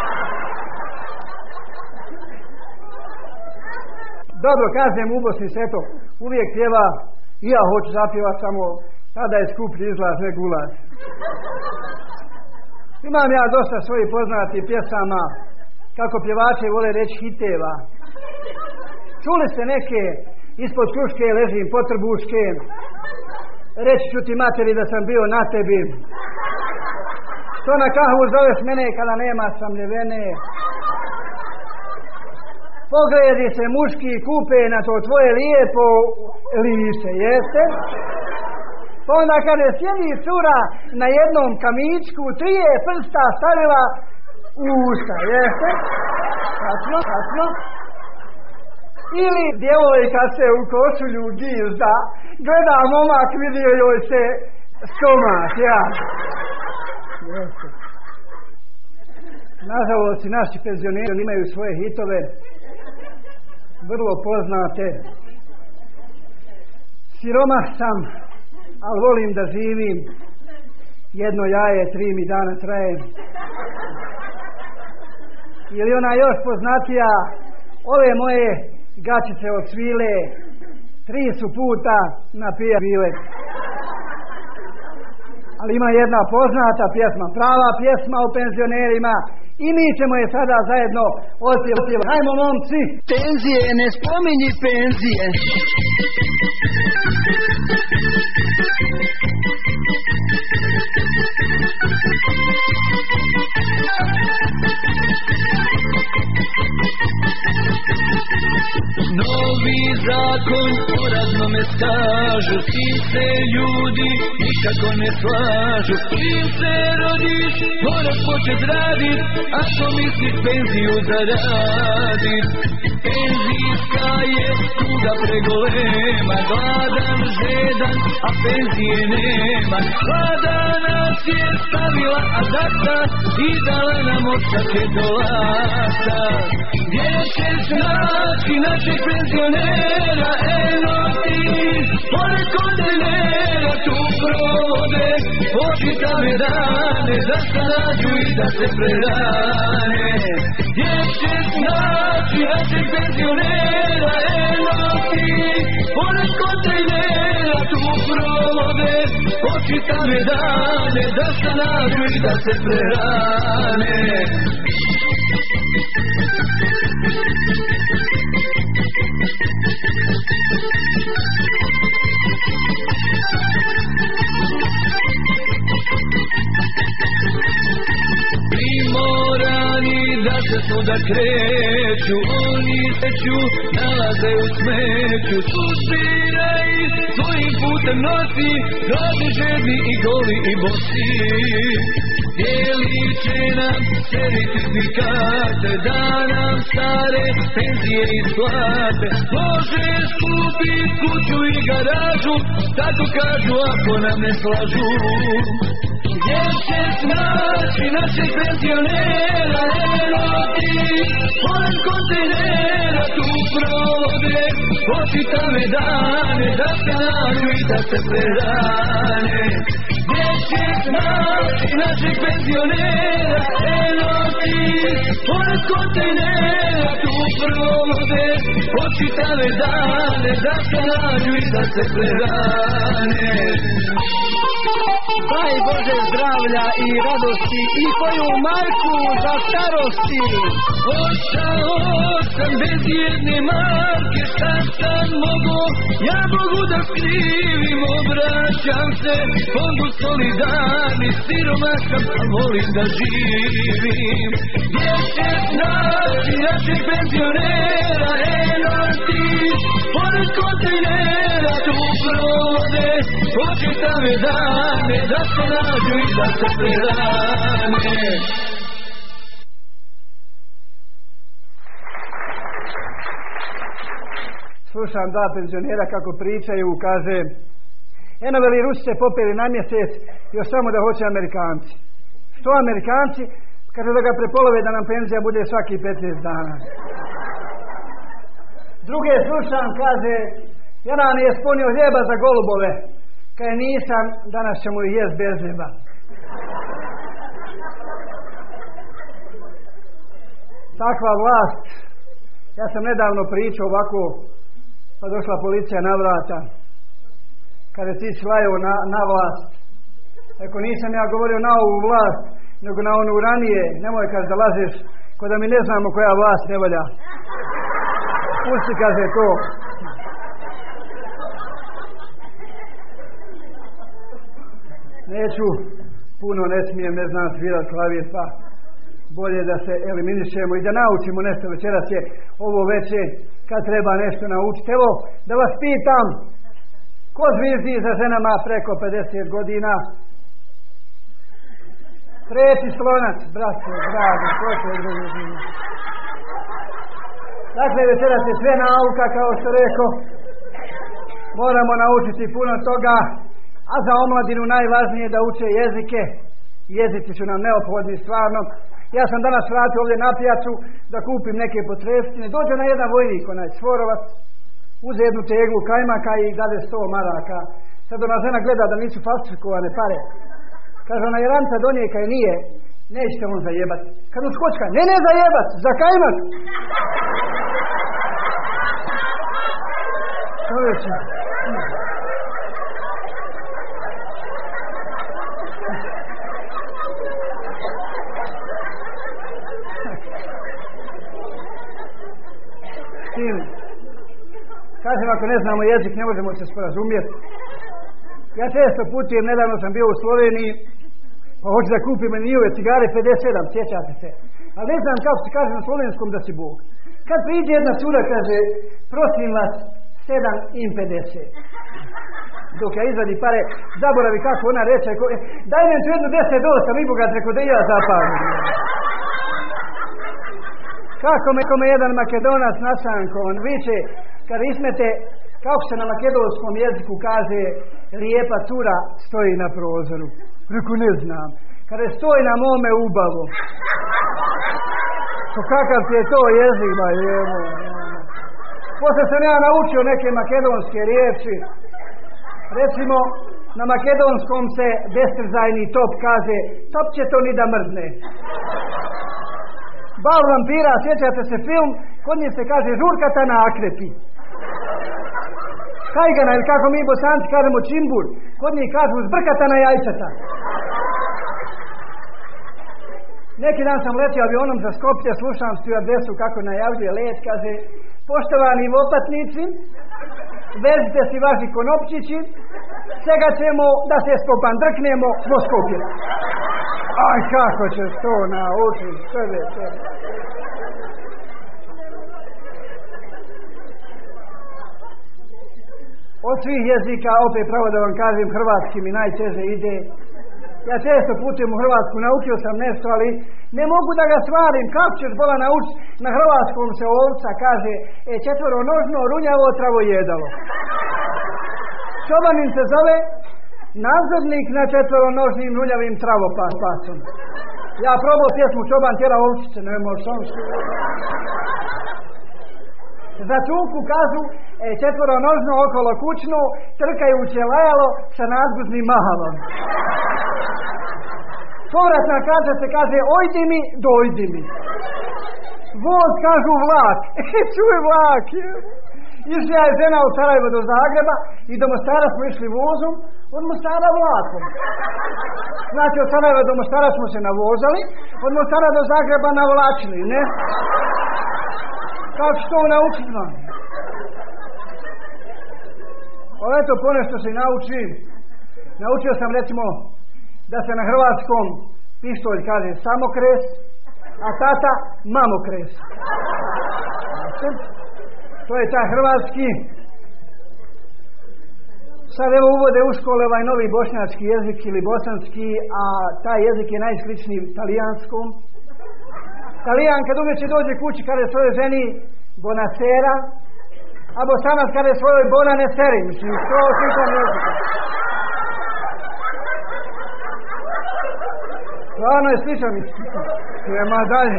Dobro, kažem u Bosni se to uvijek pjeva i ja hoću zapjevat, samo tada je skuplji izlaz, ne gulaz. Imam ja dosta svojih poznatih pjesama, kako pjevači vole reći hiteva. Čuli ste neke ispod kruške ležim potrbuške, reći ću ti materi da sam bio na tebi. Što na kahvu zoveš mene kada nema samljevene. Pogledi se muški kupe na to tvoje lijepo lice, jeste? Pa onda kada sjedi cura na jednom kamičku, 3 prsta stavila u usta, jeste? Tačno, tačno. Ili djevojka se u košulju gizda, gleda momak, vidio joj se stomak, ja. Jeste. Nažalost i naši penzioneri imaju svoje hitove, vrlo poznate. Siromah sam, ali volim da živim. Jedno jaje 3 mi dana traje. Ili ona još poznatija, ove moje gačice od svile, 3 su puta napija bile. Ali ima jedna poznata pjesma, prava pjesma o penzionerima. I mi ćemo je sada zajedno otpjevati. Hajmo momci! Penzije, ne spominji penzije. Novi zakon o radnome stažu, s tim se ljudi nikako ne slažu. S tim se rodiš, moraš počet radit, ako misliš penziju zaradit. Penzijska je kuda pregolema, gladan, žedan, a penzije nema. Vlada nas je stavila adata i dala nam odšake do lata. Gdje ćeš naći našeg penzionera, eno ti, pored kontejnera tu provode očitave dane, da se nađu i da se prerane. Gdje ćeš naći našeg penzionera, eno ti, pored kontejnera tu provode očitave dane, da se nađu i da se prerane. Primorani da se svuda kreću, oni seću, nalaze u smeću. Suspira i svojim putem nosi, rade žedni i goli i bosi. Dijeli će nam sertifikate, da nam stare penzije isplate. Možeš kupit kuću i garažu, tako kažu ako nam ne slažu. Gdje ćeš naći našeg penzionera, eno ti, pored kontejnera tu provode očitave dane, da se nađu i da se prerane. Gdje ćeš naći našeg penzionera, eno ti, pored kontejnera tu provode očitave dane, da se nađu i da se prerane. Daj Bože zdravlja i radosti i koju marku za starosti. Ostao sam bez jedne marke, šta sam mogo, ja Bogu da skrivim, obraćam se fondu solidarni, siromah sam, a volim da živim. Gdje ćeš naći našeg penzionera, eno ti, pored kontejnera Očitave dane, da se nađu i da se prerane. Slušam dva penzionera kako pričaju, kaže, eno veli Rusi se popeli na mjesec, još samo da hoće Amerikanci. Što Amerikanci? Kaže da ga prepolove da nam penzija bude svaki 15 dana. Druge slušam, kaže, jedan je sponio hljeba za golubove. Kaže, nisam, danas ćemo ih jest bez hljeba. Takva vlast. Ja sam nedavno pričao ovako, pa došla policija na vrata. Kada ti slajao na vlast. Ako nisam ja govorio na ovu vlast, nego na onu ranije, nemoj kaže da lažeš, ko da mi ne znamo koja vlast ne valja. Pusti, kaže to. Neću, puno ne smijem, ne znam svirat klavir, pa bolje da se eliminišemo i da naučimo nešto. Večeras je ovo večer kad treba nešto naučiti. Evo, da vas pitam, ko zvizdi za ženama preko 50 godina? Treći slonac, braćo, dragi, ko će zvizdi? Dakle, večeras je sve nauka, kao što rekao. Moramo naučiti puno toga, a za omladinu najvažnije da uče jezike. Jezici su nam neophodni stvarno. Ja sam danas vratio ovdje na pijacu da kupim neke potrepštine. Dođe na jedan vojnik, onaj Svorovac, uze jednu teglu kajmaka i dade 100 maraka. Sad ona žena gleda da nisu falsifikovane pare. Kaže ona, Jeranca do nje, kaj nije, nećete on zajebat. Kad uskočka, ne zajebat, za kajmak. Čovječe. Kažem, ako ne znamo jezik, ne možemo se sporazumjeti. Ja često putujem, nedavno sam bio u Sloveniji, pa hoću da kupim njihove cigare 57, sjećate se. Ali ne znam kako se kaže na slovenskom da si Bog. Kad priđe jedna cura, kaže, prosim vas, 7,50. Dok ja izvadi pare, zaboravi kako ona reče, daj mi tu jednu 10 mi bogat, reko da i ja zapalim. Kako me jedan Makedonac nasanko, on viče, kad ismete, kako se na makedonskom jeziku kaže, lijepa cura stoji na prozoru. Reku, ne znam. Kada stoji na mome ubavu. To kakav ti je to jezik, ba jemo. Poslije sam ja naučio neke makedonske riječi. Recimo, na makedonskom se bestrzajni top kaže, top će to ni da mrdne. Bal vampira, sjećate se film, kod nje se kaže žurkata na akrepi. Kajgana, ili kako mi Bosanci kažemo čimbur, kod njih kažu zbrkata na jajčata. Neki dan sam letio avionom za Skopje, slušam stjuardesu kako najavljuje let, kaže, poštovani vopatnici, vezite si vaši konopčići, svega ćemo da se spopandrknemo do Skopje. Aj, kako ćeš to naučiti, čovječe. Od svih jezika, opet pravo da vam kažem, hrvatski mi najteže ide. Ja često putujem u Hrvatsku, naučio sam nešto, ali ne mogu da ga stvarim. Kako ćeš bola naučiti? Na hrvatskom se ovca kaže, četvoronožno runjavo travojedalo. Čobanin se zove nadzornik na četvoronožnim runjavim travopasom. Ja probao pjesmu Čoban tjera ovčice, ne možeš on što. Za čunku kažu četvoronožno okolo kućno, trkajuće lajalo sa nadguznim mahalom. Povratna kaza se kaže ojdi mi, dojdi mi. Voz kažu vlak. Čuj vlak. Išla je žena od Sarajeva do Zagreba i do Mostara smo išli vozom, od Mostara vlakom. Znači od Sarajeva do Mostara smo se navozali, od Mostara do Zagreba navlačili, ne? Kako što naučiti vam? Ali eto, ponešto se nauči. Naučio sam recimo da se na hrvatskom pištolj kaže samokres, a tata mamokres. To je taj hrvatski. sad evo uvode u škole ovaj novi bošnjački jezik ili bosanski, a taj jezik je najsličniji talijanskom. Talijan kad uvečer dođe kući kada je svojoj ženi bonasera, a bosanac kada je svojoj bonane seri, mislim, to sličan jezik. Stvarno je sličan, mislim, nema dalje.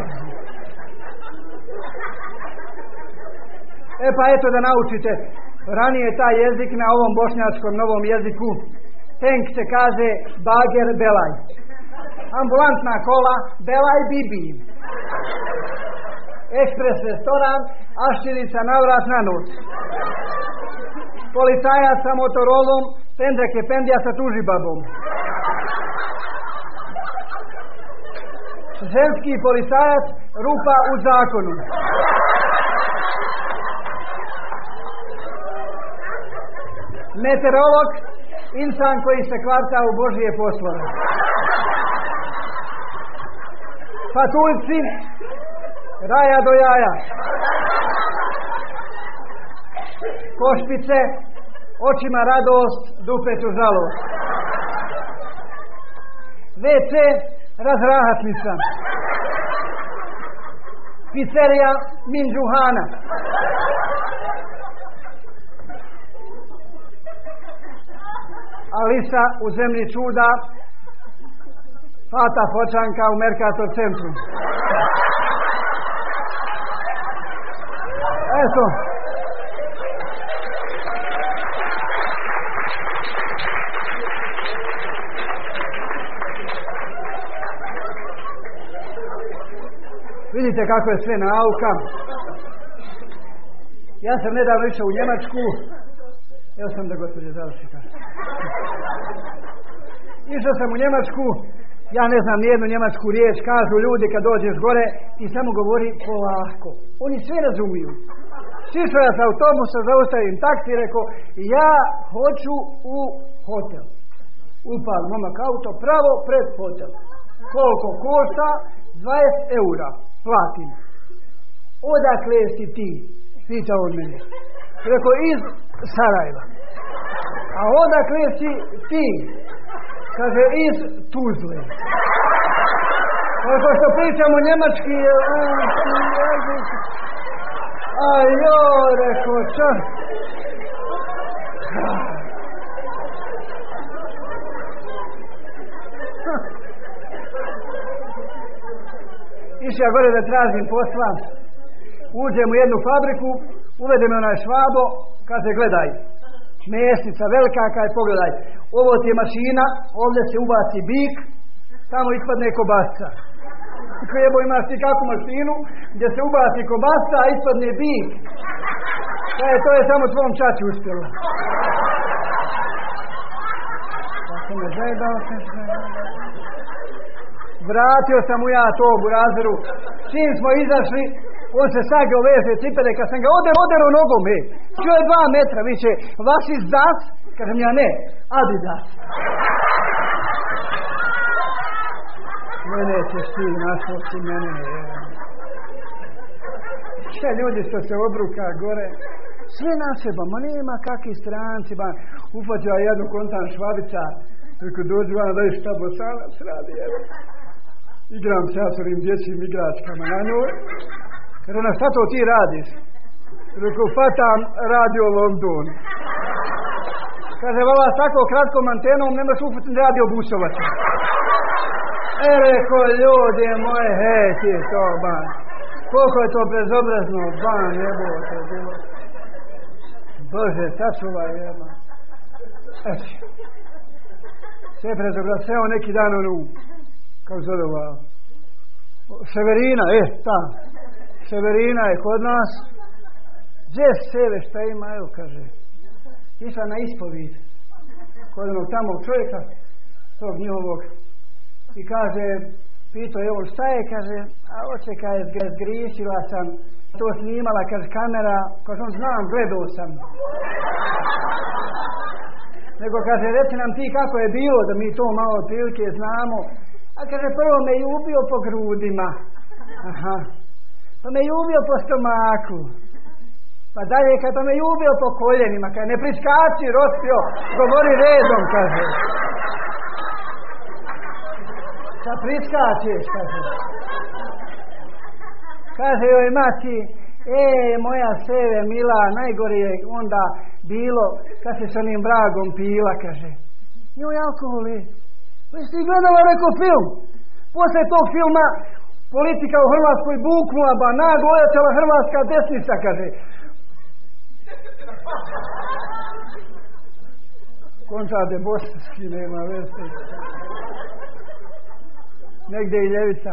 E pa eto da naučite, ranije taj jezik na ovom bošnjačkom novom jeziku, tenk se kaže bager belaj, ambulantna kola belaj bibi, ekspres restoran, aščirica navrat na noć, policajac sa motorolom, pendrek je pendija sa tužibabom, ženski policajac, rupa u zakonu. Meteorolog, insan koji se kvarta u Božije poslove. Patuljci, raja do jaja. Košpice, očima radost, dupetu žalost. WC, razrahatnica. Pizzerija, minđuhana. Alisa u zemlji čuda, Fata Fočanka u Mercator centru. Eto. Vidite kako je sve nauka. Ja sam nedavno išao u Njemačku. Evo sam da gospođe završi kaže. Išao sam u Njemačku, ja ne znam nijednu njemačku riječ, kažu ljudi kad dođeš gore i samo govori polako. Oni sve razumiju. Sišao ja sa autobusa, zaustavim taksi, rekao, ja hoću u hotel. Upal momak auto pravo pred hotel. Koliko košta? 20 eura. Platim. Odakle si ti? Pita on mene. Rekao, iz Sarajeva. A odakle si ti? Kaže, iz Tuzle. Ako što pričamo njemački, a joj, rekao, čo? Išao gore da tražim posla, uđem u jednu fabriku, uvede me onaj švabo, kaže, gledaj, mesnica velika, kaže, pogledaj, ovo ti je mašina, ovdje se ubaci bik, tamo ispadne kobasca. Jebo, imaš ti kakvu mašinu, gdje se ubaci kobasca, a ispadne bik. Kaže, to je samo tvom čači uspjelo. Tako me zajebao se. Vratio sam mu ja to u razveru. Čim smo izašli, on se sagao veže cipele, kad sam ga oderao nogom, čuo je 2 metra više, vaš izdas, kažem ja ne, Adidas. Mene ćeš ti našlosti, mene je. Šta ljudi što se obruka gore, sve na seba, ma nema kakvi stranci, ba, upađu ja jednu kontan švabica, ako dođu vam da je šta bosanac radi, evo. Igram se ja s ovim dječjim igračkama na njoj. Jer ona, šta to ti radiš? Rekao, fatam radio London. Kaže, vala s tako kratkom antenom nemaš ufatiti radio busovaca. Rekao, ljudi moje, hej ti to, ban. Koliko je to bezobrazno, ban, jebote, bilo. Bože, sačuvaj, jeba. Eći. Sve prezobrazno, sve on neki dan onu, kako zove ova, Severina, ta. Severina je kod nas. Gdje sebe, šta ima, evo, kaže. Išla na ispovid. Kod onog tamo čovjeka, tog njihovog. I kaže, pitao je ovo šta je, kaže, a oče, kaže, zgriješila sam. To snimala, kaže, kamera, kaže, on znam, gledao sam. Nego, kaže, reci nam ti kako je bilo, da mi to malo otprilike znamo. A kaže, prvo me je ubio po grudima. Aha. Pa me je ubio po stomaku. Pa dalje kad me je ubio po koljenima, kad ne priskači, rospio, govori redom, kaže. Kad priskačiš, kaže. Kaže joj mati, moja seve mila, najgore je onda bilo kad se s onim vragom pila, kaže. Joj, alkoholi. Pa jesi ti gledala neko film? Posle tog filma politika u Hrvatskoj buknula, ba naglo ojačala hrvatska desnica, kaže. Končade bosanski, nema veze. Negdje i ljevica.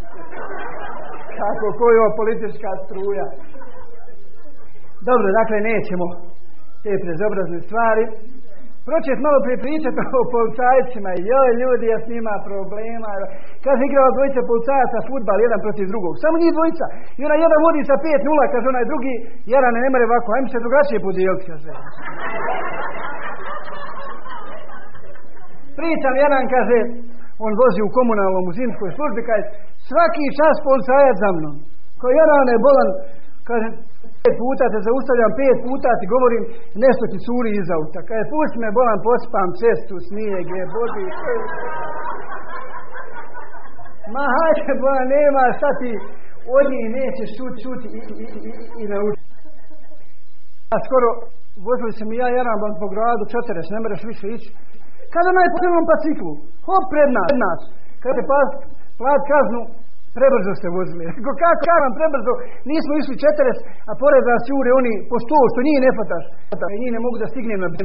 Kako, koja je politička struja. Dobro, dakle, nećemo te prezobrazne stvari. Pročet malo pričati o policajcima. Joj, ljudi, ja s njima problema. Kaže, igrala dvojica policajaca fudbal, jedan protiv drugog. Samo njih dvojica. I onaj jedan vodi sa 5-0, kaže onaj drugi, Jarane, ne more ovako, ajmo se drugačije podijeliti, kaže. Pričam, Jaran, kaže, on vozi u komunalnom u zimskoj službi, kaže, svaki čas policajac za mnom. Ko Jarane, bolan, kaže, 5 puta te zaustavljam, 5 puta ti govorim, nešto ti curi iz auta. Kaže, pusti me, bolan, pospam cestu, snijeg, je, Boži. Ma hajde, bolan, nema, šta ti od njih nećeš čuti i naučiti. A skoro, vozili se mi ja Jaran po gradu, 40, ne moraš više ići. Kada na jednom biciklu, hop pred nas, kada te plat kaznu, prebrzo ste vozili. Kako vam prebrzo, nismo išli 40, a pored vas jure oni po 100, što njih ne fataš. I njih ne mogu da stignem na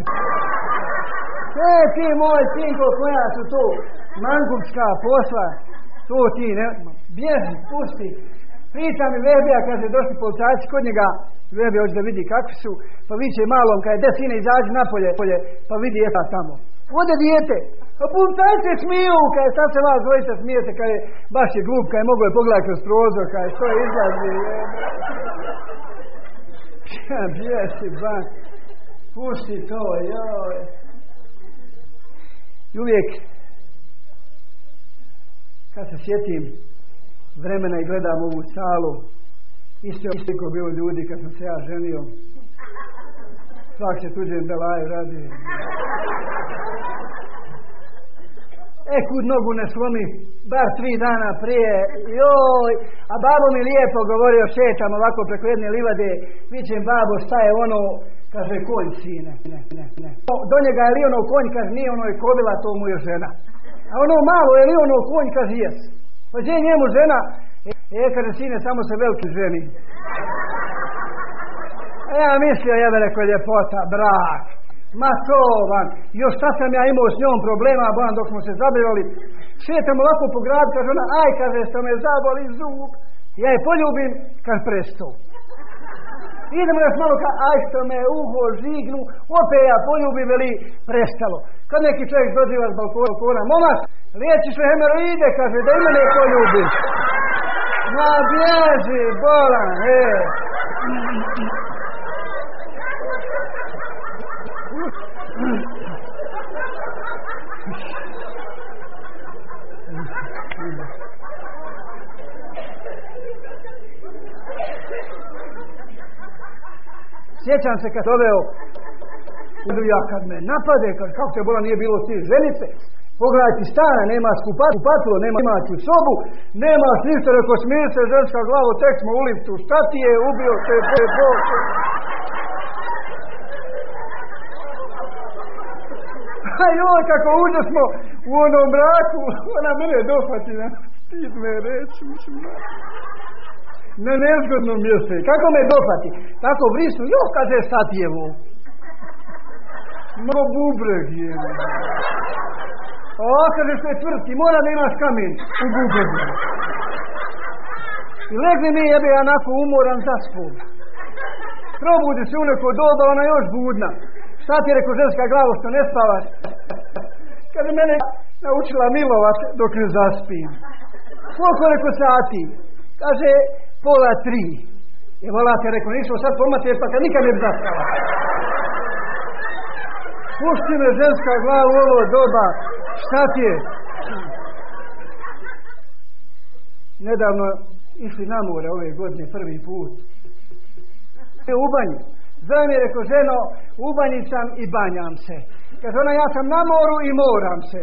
ti moj sinko, koja su to mangupska posla, to ti ne, bježi, pusti. Priča mi Vebija, kaže, došli policajci kod njega, Vebija hoće da vidi kakvi su, pa viće malom, kaže, de sine, izađi napolje, pa vidi jeta tamo. Ode dijete, a policajci smiju, kaže, sad se vas dvojica smijete, kaže, baš je glup, kaže, mogu je pogledati kroz prozor, kaže, što je izlazi, ja, bježi, ban, pusti to, joj. I uvijek, kad se sjetim vremena i gledam ovu salu, isto ko bilo ljudi kad sam se ja ženio. Svak se tuđem belaju radi. Kud nogu ne slomi, bar 3 dana prije, joj, a babo mi lijepo govorio, šetam ovako preko jedne livade, vićem babo šta je ono, kaže konj sine, ne. Do njega je li ono konj, kaže nije ono je kobila, to mu je žena. A ono malo je li ono konj, kaže jes. Pa gdje je njemu žena? Kaže sine, samo se veliki ženi. A ja mislio, jebe rekao ljepota, brak. Ma to van, još šta sam ja imao s njom problema, ban dok smo se zabirali. Šetam ovako po gradu, kaže ona, aj, kaže, što me zaboli zub. Ja je poljubim, kaže, prestao. Idemo još malo, kaže, aj, što me uho žignu, opet ja poljubim, veli, prestalo. Kad neki čovjek dođiva s balkona, momak, liječiš me hemoroide, kaže, da i mene poljubim. Ma bježi, bolan, Sjećam se kad doveo ja kad me napade, kako te bola nije bilo ti ženice, pogledaj ti stana, nema kupatilo, nema tu sobu, nema ništa, reko smije se ženska glavo, tek smo u liftu, šta ti je, ubio te, Bog. A joj, kako uđe smo u onom mraku, ona mene dohvati, stid me reći, mislim, na nezgodnom mjestu. Kako me dohvati? Tako vrisnu, kaže, šta ti je ovo? Malo bubreg je. Kaže, što je tvrd, ti mora da imaš kamen u bubregu. I legne mi jebe, ja onako umoran zaspom. Probudi se u neko doba, ona još budna. Šta ti je rekao ženska glavo što ne spavaš? Kaže, mene naučila milovat dok ne zaspim. Koliko rekao sati? Kaže, 2:30. I volate, rekao, nismo sad pomati, pa kad nikad ne bi zaspala. Pušti me ženska glava u ovo doba. Šta ti je? Nedavno išli na more ove godine prvi put. U banju. Zove mi je rekao, ženo, u banji sam i banjam se. Kaže ona, ja sam na moru i moram se.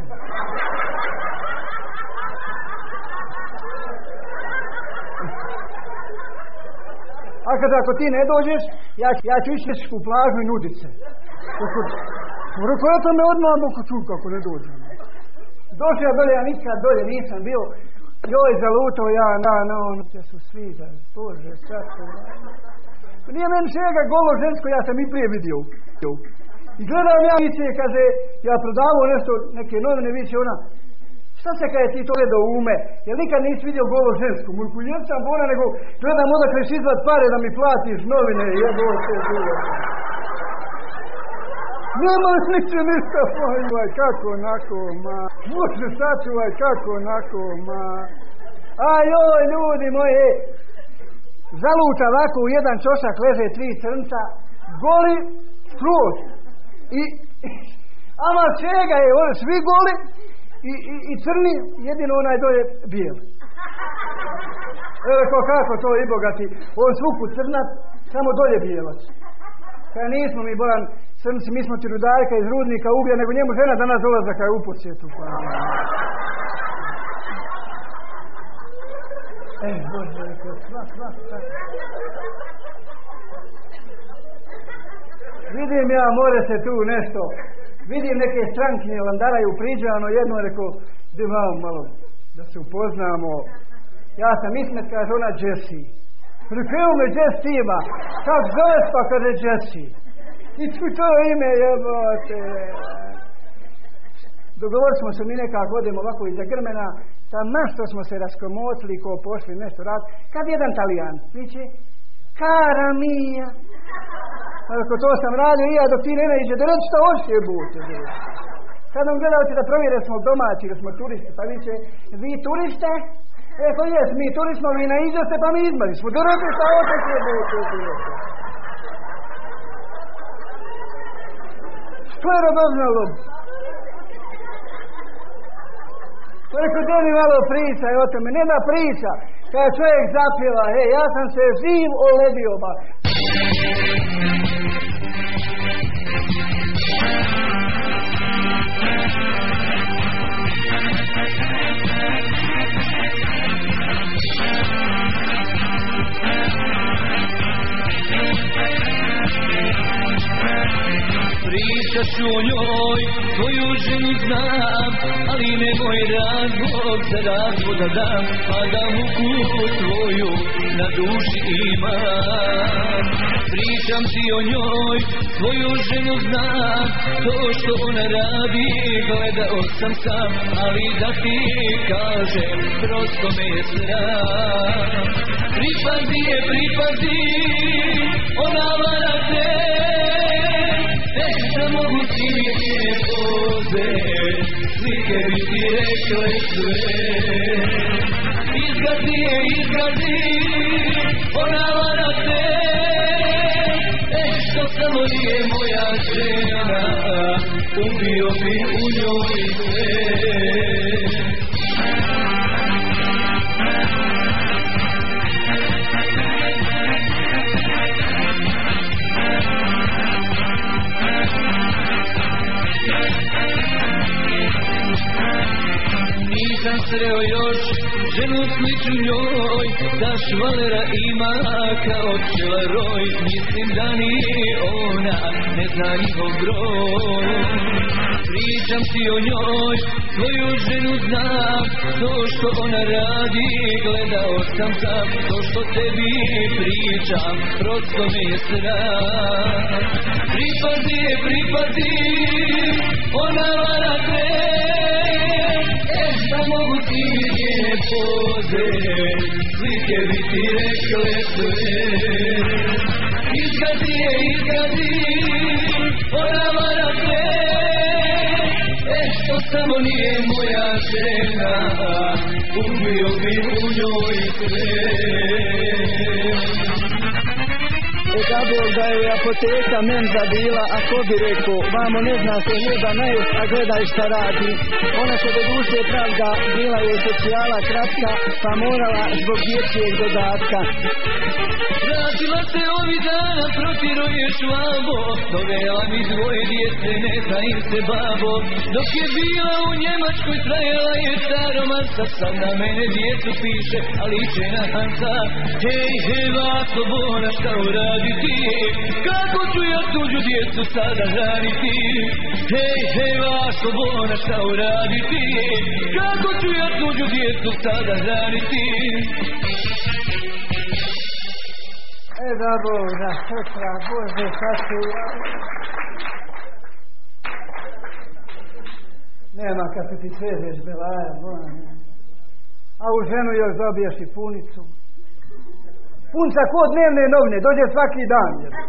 A kaže, ako ti ne dođeš, ja ću ići u plažu i nudit se. Rekao, ja to me odmah mogu čuti kako ne dođem. Došao ja dolje, ja nikad dolje nisam bio. Joj, zalutao ja, ono te su sviđa. Bože, sad se... Nije meni čega golo žensko, ja sam i prije vidio. I gledam ja viće, kaže, ja prodavao nešto, neke novine, viće ona, šta se kada ti to gledao u ume? Jer nikad nisi vidio golo žensku. Mujku, jesam bona, nego gledam odakle ćeš izvad pare da mi platiš novine, jebote, nema ništa, oj, kako onako, ma. Može sačuvaj, kako onako, ma. Ajoj, ljudi moji, zaluča ovako u jedan čošak leže 3 crnca, goli, skroz. Ama čega je, oni svi goli i crni, jedino onaj dolje bijel. Evo kako to i bogati, on svuku crnat, samo dolje bijelac. Kaj nismo mi, Boran, crnci, mi smo ti rudarka iz rudnika ubija, nego njemu žena danas dolaza kaj u posjetu. Bože, rekao, svak. Vidim ja, more se tu nešto. Vidim neke strankinje landaraju priđano, jedno rekao, di malo, da se upoznamo. Ja sam Ismet, kaže ona Jessie. Rekao me Jessie ima. Kak zoveš pa, kaže Jessie. I to ime jebote. Dogovorili smo se mi nekako odemo ovako iza grmena, tamo što smo se raskomotili, ko pošli nešto rad, kad jedan Talijan viče, cara mia. Ako to sam radio i ja dok ti ne iđe, da reći što hoće jebote. Kad nam gledalci da provjere smo domaći, da smo turisti, pa viče, vi turiste? Eko jes, mi turismo, vi na izđoste, pa mi izmali smo. Da reći što hoće jebote. Što je rodoznalo? Rekao, gdje mi malo pričaj o tome, nema priča. Kada čovjek zapjeva, hej, ja sam se živ oledio ba. Pričat ću o njoj, tvoju ženu znam, ali nemoj razlog za razvod da dam, a da muku tvoju na duši imam. Pričam ti o njoj, tvoju ženu znam, to što ona radi, gledao sam sam, ali da ti kažem, prosto me je sram. Pripazi, ona vara te, da mogu ti mi njene poze, slike bi ti rekle sve. Izgazi, ona vara te, što samo nije moja žena, ubio bi u njoj sve. Nisam sreo još ženu sličnu njoj, da švalera ima kao pčelaroj. Mislim da ni ona ne zna njihov broj. Pričam ti o njoj, tvoju ženu znam, to što ona radi, gledao sam sam, to što tebi pričam, prosto mi je sram. Pripazi, ona vara te, da mogu ti njene poze, slike bi ti rekle sve. Izgazi, ona vara te, što samo nije moja žena, ubio bi u njoj sve. Da Bog da je apoteka menza bila, a ko bi rekao, vamo ne zna se njega najest, a gledaj šta radi. Ona se do duše pravda, bila je socijala kratka, pa morala zbog dječjeg dodatka. Vratima se ovi dana protiruješ vamo, dovela mi dvoje djece, neka im se babo. Dok je bila u Njemačkoj trajala je ta romansa, sad na mene djecu piše, a liče na Hansa. Hej, heva, slobona, šta uraditi? Kako ću ja tuđu djecu sada hraniti? Hej, heva, slobona, šta uraditi? Kako ću ja tuđu djecu sada hraniti? Da Bog, da sutra, Bože, sačuvaj. Nema kad se ti svezeš belaja, Bože. A u ženu još dobiješ i punicu. Punca ko dnevne novine, dođe svaki dan.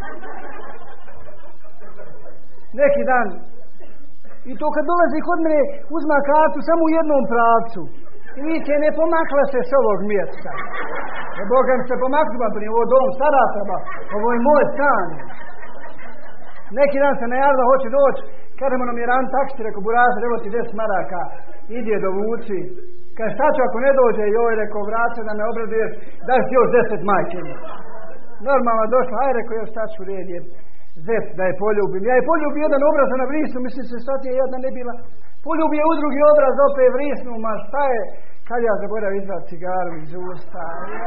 Neki dan. I to kad dolazi kod mene, uzma kartu samo u jednom pravcu. I vidite, ne pomakla se s ovog mjesta. Boga mi se pomaknula, prije ovo dom Sarataba, ovo je moj stan. Neki dan se najavila, hoće doći, kažemo nam je ran taksi, rekao burazer, evo ti 10 maraka, idi je dovuci. Kaže, šta ću ako ne dođe, joj, rekao, vraća da me obraduješ, daš ti još 10 majke. Normalno došla, aj, rekao, još šta ću red je, zep, da je poljubim. Ja je poljubim jedan obraz na vrisu, mislim se, šta ti je jedna ne bila. Poljubio u drugi obraz, opet vrisnu, ma šta je, kad ja zaboravim izvati cigaru iz usta.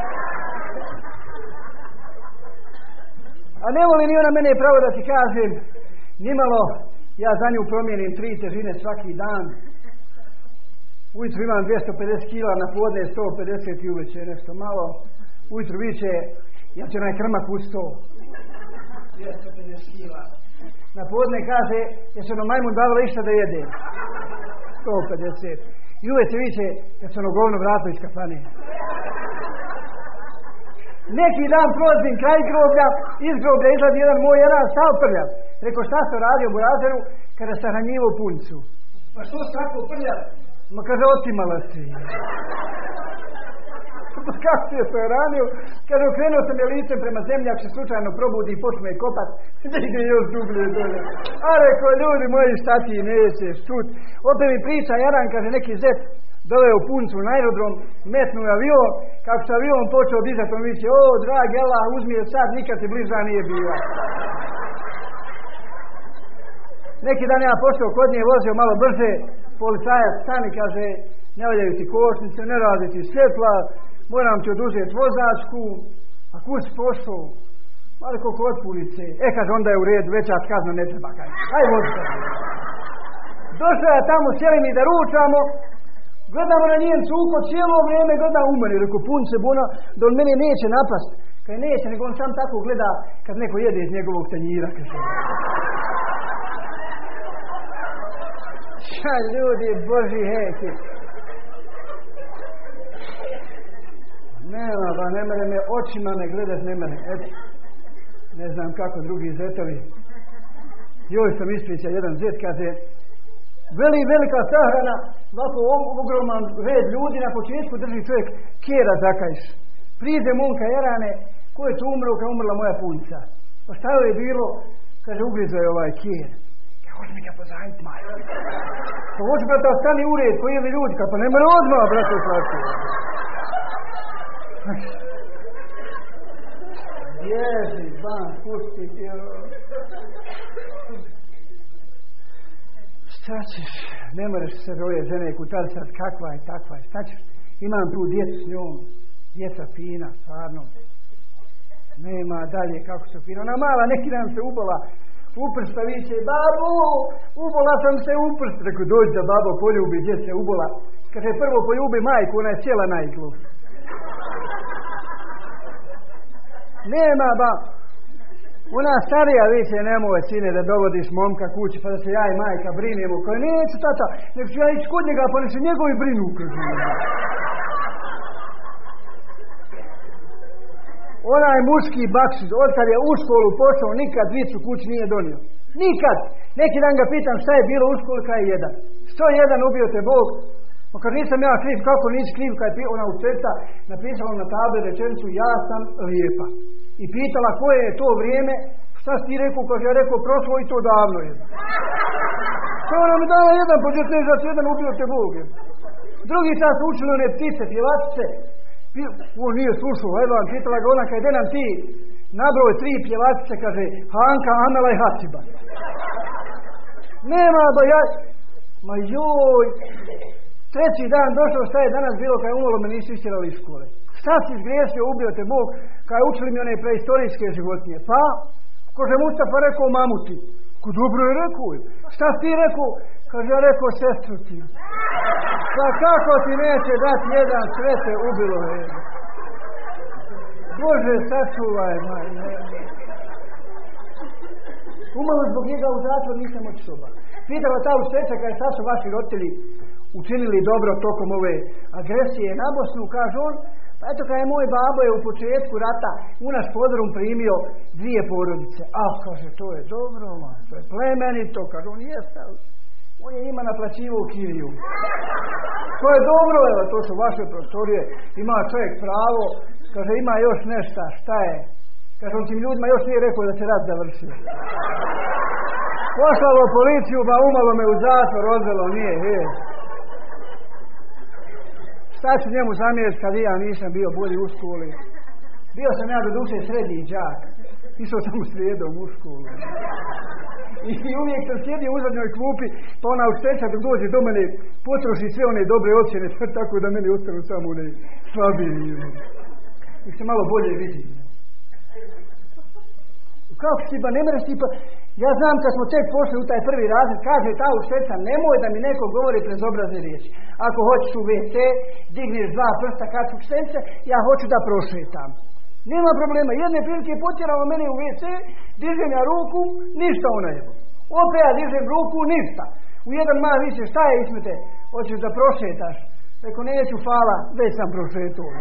A ne voli ni ona mene pravo da ti kažem, nimalo, ja za nju promijenim 3 težine svaki dan. Ujutru imam 250 kila, na podne 150 i uveče nešto malo. Ujutru viče, ja ću onaj krmak u 100. 250 kila. Na podne kaže, jesu ono majmun davala išta da jede. 150. I uveče viče, jesu ono govno vrato iz kafane. Neki dan prolazim kraj groblja, iz groblja izgleda jedan moj jedan stav prljav. Rekao, šta se radio u burazeru kada sam hranjivo puncu? Pa što si tako prljav? Ma kaže, otimala si. Pa kako si je to ranio? Kaže, okrenuo sam je licem prema zemlji, ako se slučajno probudi i počne je kopat, da ide još dublje dolje. A rekao, ljudi moji, šta ti nećeš čut? Opet mi priča, Jaran, kaže, neki zet doveo puncu na aerodrom, metnu avion, kako se avion počeo dizati, on viće, o, dragi Allah, uzmi je sad, nikad ti bliža nije bila. Neki dan ja pošao kod nje, vozio malo brže, policajac stani, kaže, ne valjaju ti košnice, ne radi ti svjetla, moram ti oduzeti vozačku, a kud si pošao? Malo koliko od pulice. Kaže, onda je u redu, veća kazna ne treba, kaže, aj vozite. Došao ja tamo, sjeli mi da ručamo, gledamo na njen cuko, cijelo vrijeme gleda umre, rekao, pun se buna, da on mene neće napast. Kaj neće, nego on sam tako gleda kad neko jede iz njegovog tanjira, kaže. Šta ljudi, Boži heki. Nema, ba ne mere me očima me gledat, ne mere. Ne znam kako drugi zetovi. Joj sam ispričao, jedan zet kaže, velika sahrana, ovako ogroman red ljudi, na početku drži čovjek kjera zakajš. Pride momka Jarane, ko je tu umro, kad umrla moja punca. Pa šta je bilo? Kaže, ugrizo je ovaj kjer. Hoće mi ga pozajmiti, majka. Pa hoće brata, ostani u red, koji je li ljudi, pa ne mre odmah, brate, slatko. Bježi, ban, pusti, šta ćeš, ne moreš se ove žene kutarisat, kakva je, takva je, šta ćeš, imam tu djecu s njom, djeca fina, stvarno, nema dalje kako su fina, ona mala neki dan se ubola, uprsta viće, babu, ubola sam se uprst, rekao, dođi da babo poljubi, gdje se ubola, kaže, prvo poljubi majku, ona je sjela na iglu. Nema, ba, ona starija viće, nemoj sine da dovodiš momka kući, pa da se ja i majka brinemo, koja neću tata, nek ću ja ići kod njega, pa nek se njegovi brinu, kaže. Onaj muški bakšiš, otkad je u školu pošao, nikad vicu kući nije donio. Nikad! Neki dan ga pitam šta je bilo u školu, kaj je jedan. 101 ubio te Bog. Pa kad nisam ja kriv, kako nisi kriv, kad je ona učenica napisala na tabli rečenicu, ja sam lijepa. I pitala koje je to vrijeme, šta si ti rekao, kad je rekao prošlo i to davno je. To ona mi dala jedan, pa će se jedan ubio te Bog. Drugi čas učili one ptice, pjevačice. On nije slušao, evo vam pitala ga ona, kaj de nam ti, nabroj 3 pjevačice, kaže, Hanka, Amela i Hasiba. Nema, ba ja... Ma joj... Treći dan došao, šta je danas bilo, kad je umalo me nisi istjerali iz škole. Šta si zgriješio, ubio te Bog, kad je učili mi one preistorijske životinje. Pa, kaže Mustafa rekao mamuti. Ko dobro je rekao. Šta si ti rekao? Kaže, ja rekao sestru ti. Pa kako ti neće dati jedan, sve te ubilo je. Bože, sačuvaj, umalo zbog njega u zatvor nisam otišao. Pitala ta učiteljica kada šta su vaši roditelji učinili dobro tokom ove agresije na Bosnu, kaže on, pa eto kada je moj babo je u početku rata u naš podrum primio 2 porodice. A, kaže, to je dobro, to je plemenito, kaže on jeste, on je njima naplaćivao kiriju. To je dobro, evo, to su vaše prostorije, ima čovjek pravo, kaže, ima još nešto, šta je? Kaže, on tim ljudima još nije rekao da se rat završio. Poslalo policiju, ba umalo me u zatvor, odvelo, nije, je. Šta ću njemu zamjeriti kad ja nisam bio bolji u školi? Bio sam ja do duše srednji đak. Išao sam u srijedom u školu. I uvijek sam sjedio u zadnjoj klupi, pa ona učiteljica dok dođe do mene potroši sve one dobre ocjene, tako da meni ostanu samo one slabije. I se malo bolje vidi. Kako si pa, ne mreš ti pa... Ja znam kad smo tek pošli u taj prvi razred, kaže ta učiteljica, nemoj da mi neko govori prezobrazne riječi. Ako hoćeš u WC, digneš 2 prsta kad su učiteljice, ja hoću da prošetam. Nema problema, jedne prilike potjerala mene u WC, dižem ja ruku, ništa ona je. Opet ja dižem ruku, ništa. U jedan mah više, šta je Ismete? Hoćeš da prošetaš? Reko, neću, hvala, već sam prošetao.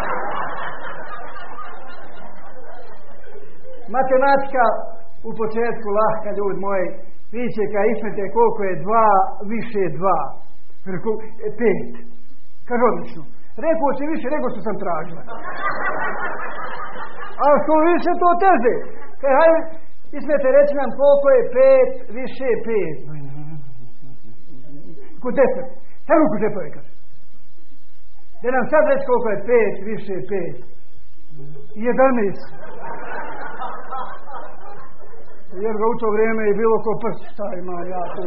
Matematika u početku lahka, ljudi moji. Vidite kad Ismete koliko je 2 više 2. Reko, 5. Kaže odlično. Rekao si više nego što sam tražila. A što više to teže. Kaj, hajde, Ismete, reći nam koliko je 5 više 5. Ko 10. Taj ruku džepove kaže. Da nam sad reći koliko je 5 više 5. 11. Jer ga u to vrijeme je bilo ko prst. Šta imam ja to?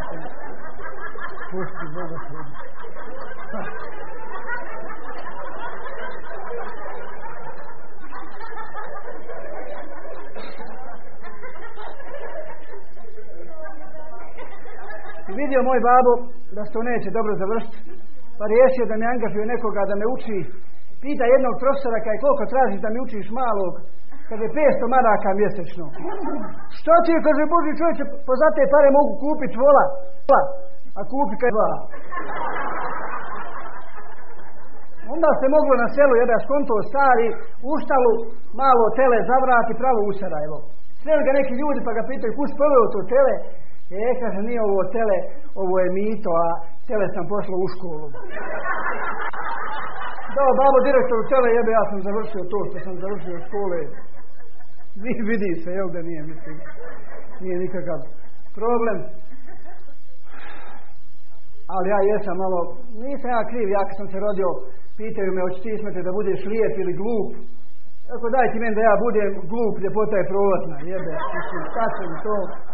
Pusti Boga sredo. I vidio moj babo da se to neće dobro završiti, pa riješio da me angažuje nekoga da me uči. Pita jednog profesora kaj koliko tražiš da mi učiš malog, kaže 500 maraka mjesečno. Što ti je, kaže, Boži čovječe, po za te pare mogu kupiti vola, a kupi kaj 2. Onda se moglo na selu jedan skonto stari u štalu malo tele zavrati pravo u Sarajevo. Sreli ga neki ljudi pa ga pitaju kus poveo to tele. Kaže, nije ovo tele, ovo je mito, a tele sam pošla u školu. Dao babo direktoru tele, jebe, ja sam završio to što sam završio škole. Vidi se, jel da nije, mislim, nije nikakav problem. Ali ja jesam malo, nisam ja kriv, ja kad sam se rodio, pitaju me, hoće ti Ismete da budeš lijep ili glup. Tako daj ti meni da ja budem glup, ljepota je prolazna, jebe, mislim, šta sam to...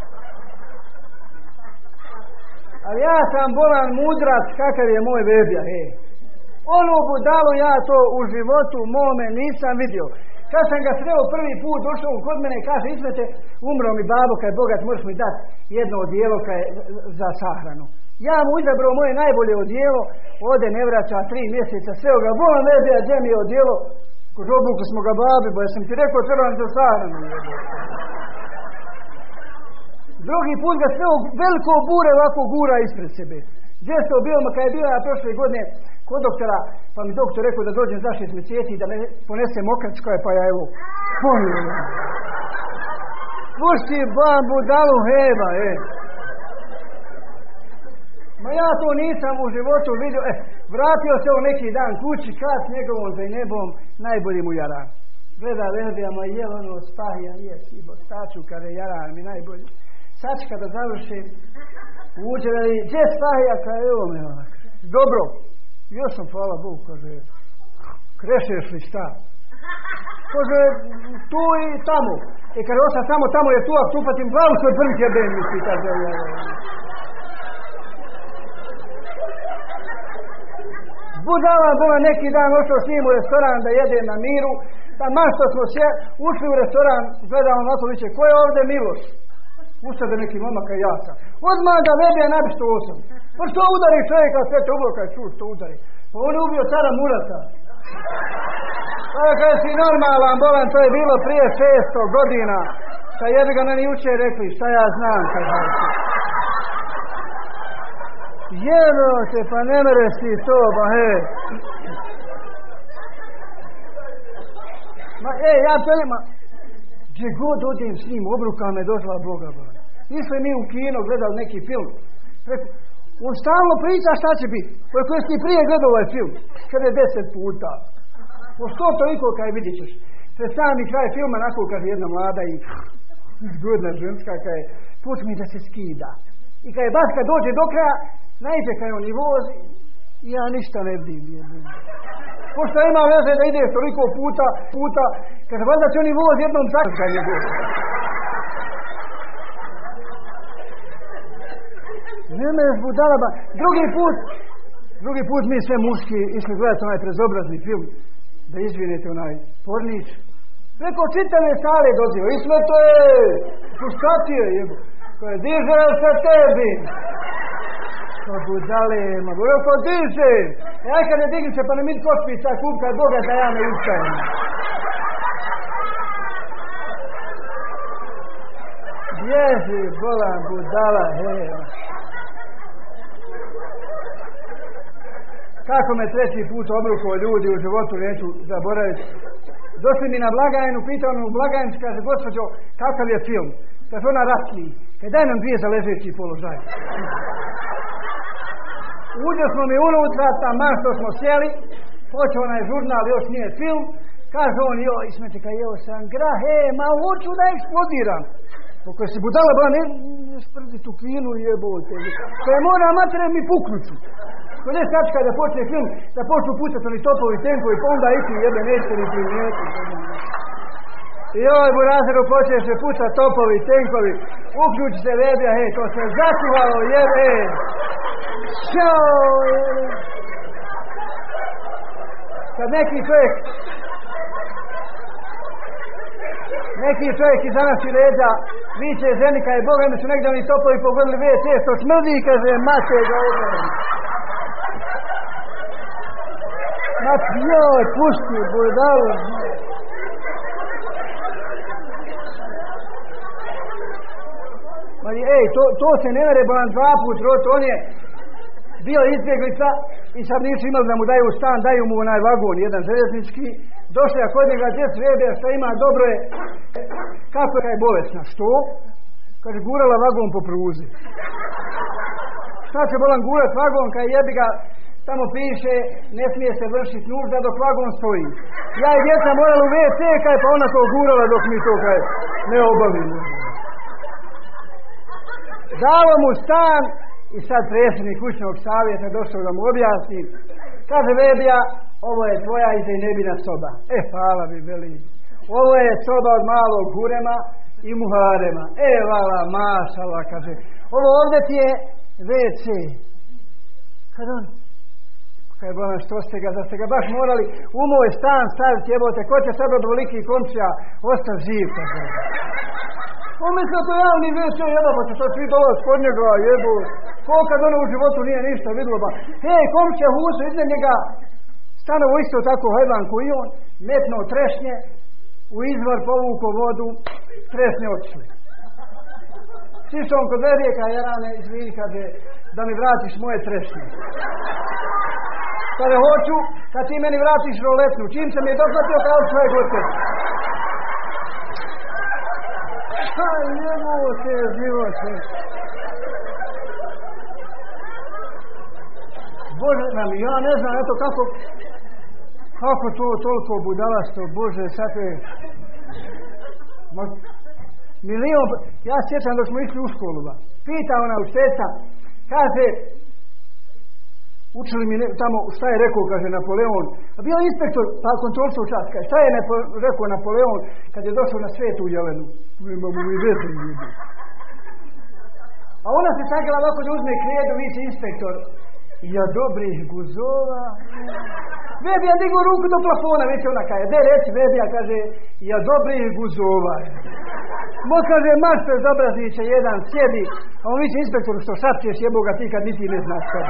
Ali ja sam bolan mudrac kakav je moj bebja, Onu budalu ja to u životu mome nisam vidio. Kad sam ga sreo prvi put, došao kod mene i kaže, Ismete, umro mi babo, kad je bogat, možeš mi dati jedno odijelo za sahranu. Ja mu izabrao moje najbolje odijelo, ode ne vraća 3 mjeseca, sreo ga, bolan bebja, gdje mi je odijelo? Kož obuku smo ga babi, bo ja sam ti rekao, treba mi za sahranu. Drugi put ga sve veliko bure ovako gura ispred sebe. Gdje ste bio, kad je bio ja prošle godine kod doktora, pa mi doktor rekao da dođem za 6 mjeseci i da me ponese mokračko je, pa ja evo, ponio. Pusti babu dalu heba, Ma ja to nisam u životu vidio, vratio se u neki dan kući, kad s njegovom Zajnebom, najbolji mu jaran. Gleda verbija, ma je ono spahija, ibo, staću kada je jaran mi najbolji. Sad kada završim, uđe veli, gdje spahija, kada evo me onak. Dobro, još sam, hvala Bogu, kaže, krešeš li šta? Kaže, tu i tamo. I kad je ostao samo tamo je tu, a tu patim glavu svoj prvi jebem, misli, kaže. Budala bila neki dan, ošao s njim u restoran da jede na miru, taman što smo ušli u restoran, gledamo na to, viće, ko je ovdje Miloš? Ustade neki momak i ja sam. Odmah da Vebija nabi 108. Pa što udari čovjeka, sve te ubloka je čuš, što udari. Pa on je ubio cara Murata. Pa kada si normalan, bolan, to je bilo prije 600 godina. Šta jebi ga meni juče rekli, šta ja znam, kaže. Jebote, pa ne mereš ti to, ba he. Ma ja pelima, gdje god odem s njim, obruka me došla Boga, ba. Nismo mi u kino gledali neki film. On stalno priča šta će biti. Koji si ti prije gledao ovaj film? Kada je 10 puta. Po 100 toliko kaj vidit ćeš. Pred sami kraj filma nakon kaže jedna mlada i zgodna ženska kaj počne da se skida. I kaj baš kad dođe do kraja, najde kaj on i vozi, ja ništa ne vidim. Pošto ima veze da ide toliko puta, kada valjda će on i vozi jednom zakaj je vozi. Ne me budala ba. Drugi put mi sve muški išli gledati onaj prezobrazni film. Da izvinete onaj pornić. Preko čitave sale doziva. I sve to je. Šta ti je jebo? Ko je diže sa tebi? Ko budale. Ma govorio ko diže. Ja kad ne digni se pa ne mi košpica kupka Boga da ja ne ustajem. Bježi bolan budala. Kako me treći put obrukao ljudi u životu, neću zaboraviti. Došli mi na blagajnu, pitao me u blagajnici, kaže, gospođo, kakav je film? Kaže, ona ratni. Kaže, daj nam 2 za ležeći položaj. Uđo smo mi unutra, taman što smo sjeli, počeo onaj žurnal, još nije film, kaže on, joj, smete, jeo sam grah, ma hoću da eksplodiram. Ako si budala, ba, ne sprdi tu kinu jebote. Kaj mora matere mi puknuću. Ko ne sačka da počne film, da počnu pucati oni topovi tenkovi, pa onda iti jebe neće ni primijeti. I ovaj burazeru počne se pucati topovi, tenkovi, uključi se Vebija, hej, to se začuvalo, jebe. Ćao, jebe. Kad neki čovjek iza nas i leđa viče ženi kad je Boga mi su negdje oni topovi pogodili WC, što smrdi, kaže, mače ga ovdje. Ma joj, pušti, budalo. To se ne mere bolan 2 put roti, on je bio izbjeglica i sad nisu imali da mu daju stan, daju mu onaj vagon, jedan željeznički. Došli ja kod njega, gdje Vebija, šta ima, dobro je. Kako je bolesna? Što? Kaže, gurala vagon po pruzi. Šta će bolan gurat vagon, kad jebi ga, tamo piše, ne smije se vršiti nužda dok vagon stoji. Ja i djeca morala u WC, kaj pa ona to gurala dok mi to kaj ne obavimo. Dalo mu stan i sad predsjednik kućnog savjeta došao da mu objasni. Kaže Vebija, ovo je tvoja iznajmljena soba. Hvala bi veli. Ovo je soba od malog gurema i muharema. Vala, mašala, kaže. Ovo ovdje ti je WC. Kad on? Kaj bolan, što ste ga baš morali u moj stan staviti, jebote, ko će sad od veliki komšija ostati živ, kaže. On misle to javni WC, jeba, pa će sad svi dolaz kod njega, jebote. Ko kad ono u životu nije ništa vidlo, ba. Hej, komšija Huso, iznad njega stanovo isto tako hajban koji on, metno trešnje, u izvor povuko vodu, trešnje otišli. Sišao on kod Vebije, kaj Jarane, izvini, kaže, da mi vratiš moje trešnje. Kada hoću, kad ti meni vratiš roletnu, čim se mi je dohvatio kao čovjek od tebe. Aj, jebote, živote. Bože nam, ja ne znam, eto kako to toliko budalasto, Bože, sad je... Milion, ja sjećam da smo išli u školu, pita ona učiteljica, kaže, učili mi tamo šta je rekao, kaže Napoleon. A bio inspektor, pa kontrolcu čas, kaže šta je rekao Napoleon kad je došao na Svetu Jelenu. Imamo i veze ljudi. A ona se sagala ovako da uzme kredu, viče inspektor. Ja dobrih guzova. Bebija digu ruku do plafona, viče ona kaže, de reci Bebija, kaže, ja dobrih guzova. Mo kaže, mašte zobrazniće jedan, sjedi, a on viče inspektoru što šapćeš jeboga ti kad niti ne znaš kada.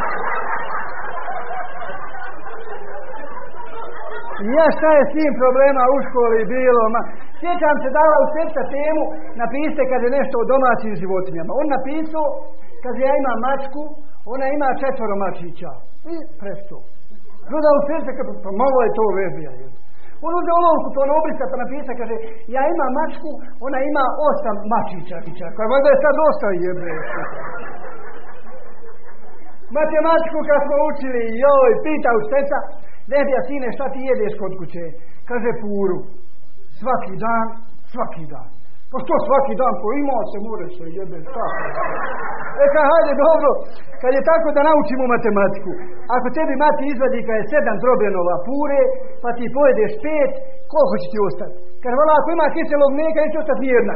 Ja šta je s tim problema u školi bilo, sjećam se dala u srca temu, napisite kad je nešto o domaćim životinjama. On napisao, kad ja imam mačku, ona ima 4 mačića. I presto. Gledao u srce, pa malo je to Bebija. On uzeo olovku, to ono obrisa, pa napisa, kaže, ja imam mačku, ona ima 8 mačića. Koja možda je sad dosta jebe. Matematiku kad smo učili, joj, pita u srca, Bebija, sine, šta ti jedeš kod kuće? Kaže, puru. Svaki dan. Pa što svaki dan, ko imao se more se jebe, šta? Kaj, hajde, dobro, kad je tako da naučimo matematiku. Ako tebi mati izvadi kad je 7 drobljenova pure, pa ti pojedeš 5, koliko će ti ostati? Kaže, vala, ako ima kiselog mlijeka, neće ostati nijedna.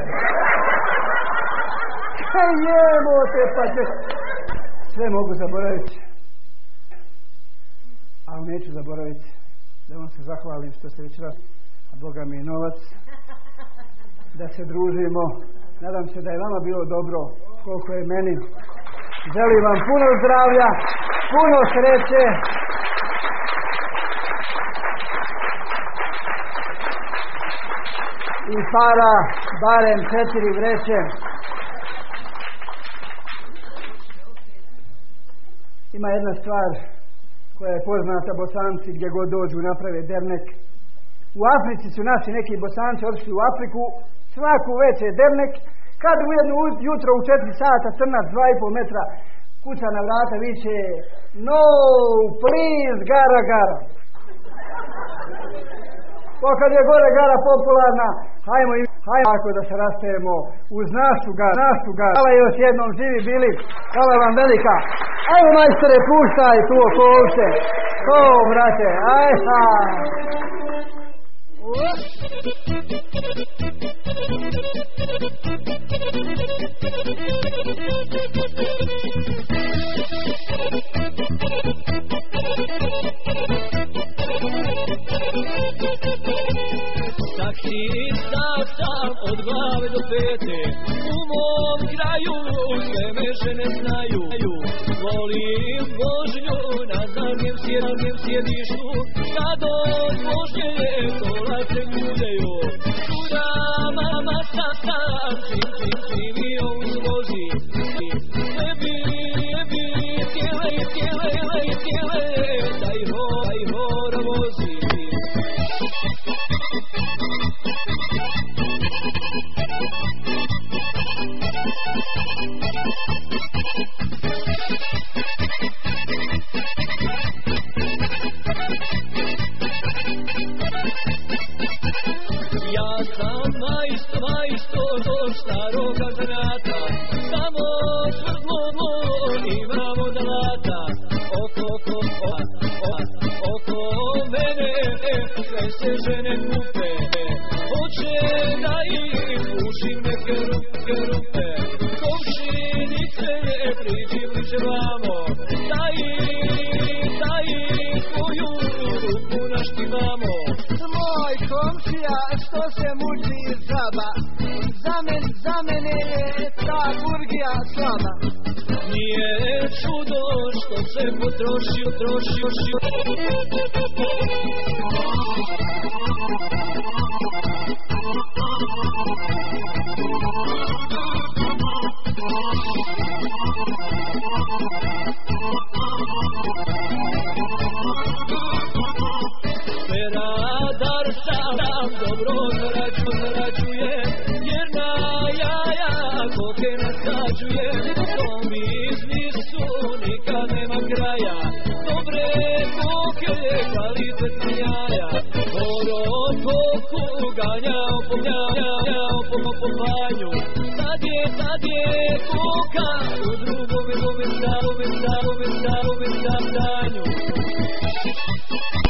Kaj jebote, pa će... Sve mogu zaboraviti. Ali neću zaboraviti da vam se zahvalim što ste večeras, a Boga mi je novac, da se družimo. Nadam se da je vama bilo dobro koliko je meni. Želim vam puno zdravlja, puno sreće. I para, barem 4 vreće. Ima jedna stvar koja je poznata, Bosanci gdje god dođu naprave dernek. U Africi su naši neki Bosanci otišli u Afriku, svaku večer dernek, kad u jedno jutro u 4 sata crnac 2,5 metra kuca na vrata viče no, please, gara. Pa kad je gore gara popularna, hajmo ako da se rastajemo uz našu gara. Hvala još jednom, živi bili, hvala vam velika. Ajmo majstore, puštaj tu okolce. To, brate, ajha. Taksista sam od glave do pete, u mom kraju sve me žene znaju. Volim vožnju na zadnjem sjedištu, kad od vožnje kola se ljudeju. Čuda mama sam, čim mi on vozi. Tebi, tijele, daj hora vozi. Ja sam majstor staroga zanata, samo svrdlo imamo da lata. Oko mene sve se žene kupe, hoće da im ušim neke rupe. Komšinice priđi bliže vamo, daj svoju ruku naštimamo. Moj komšija što se muči žaba, za mene je ta burgija slaba. Nije čudo što se potrošio. Radar sam dobro zarađuje, jer na jaja koke nasađuje. Tom biznisu nikad nema kraja, dobre koke, kvalitetne jaja. Oro koku ganjao po po banju. Sad je koka u drugome stanju.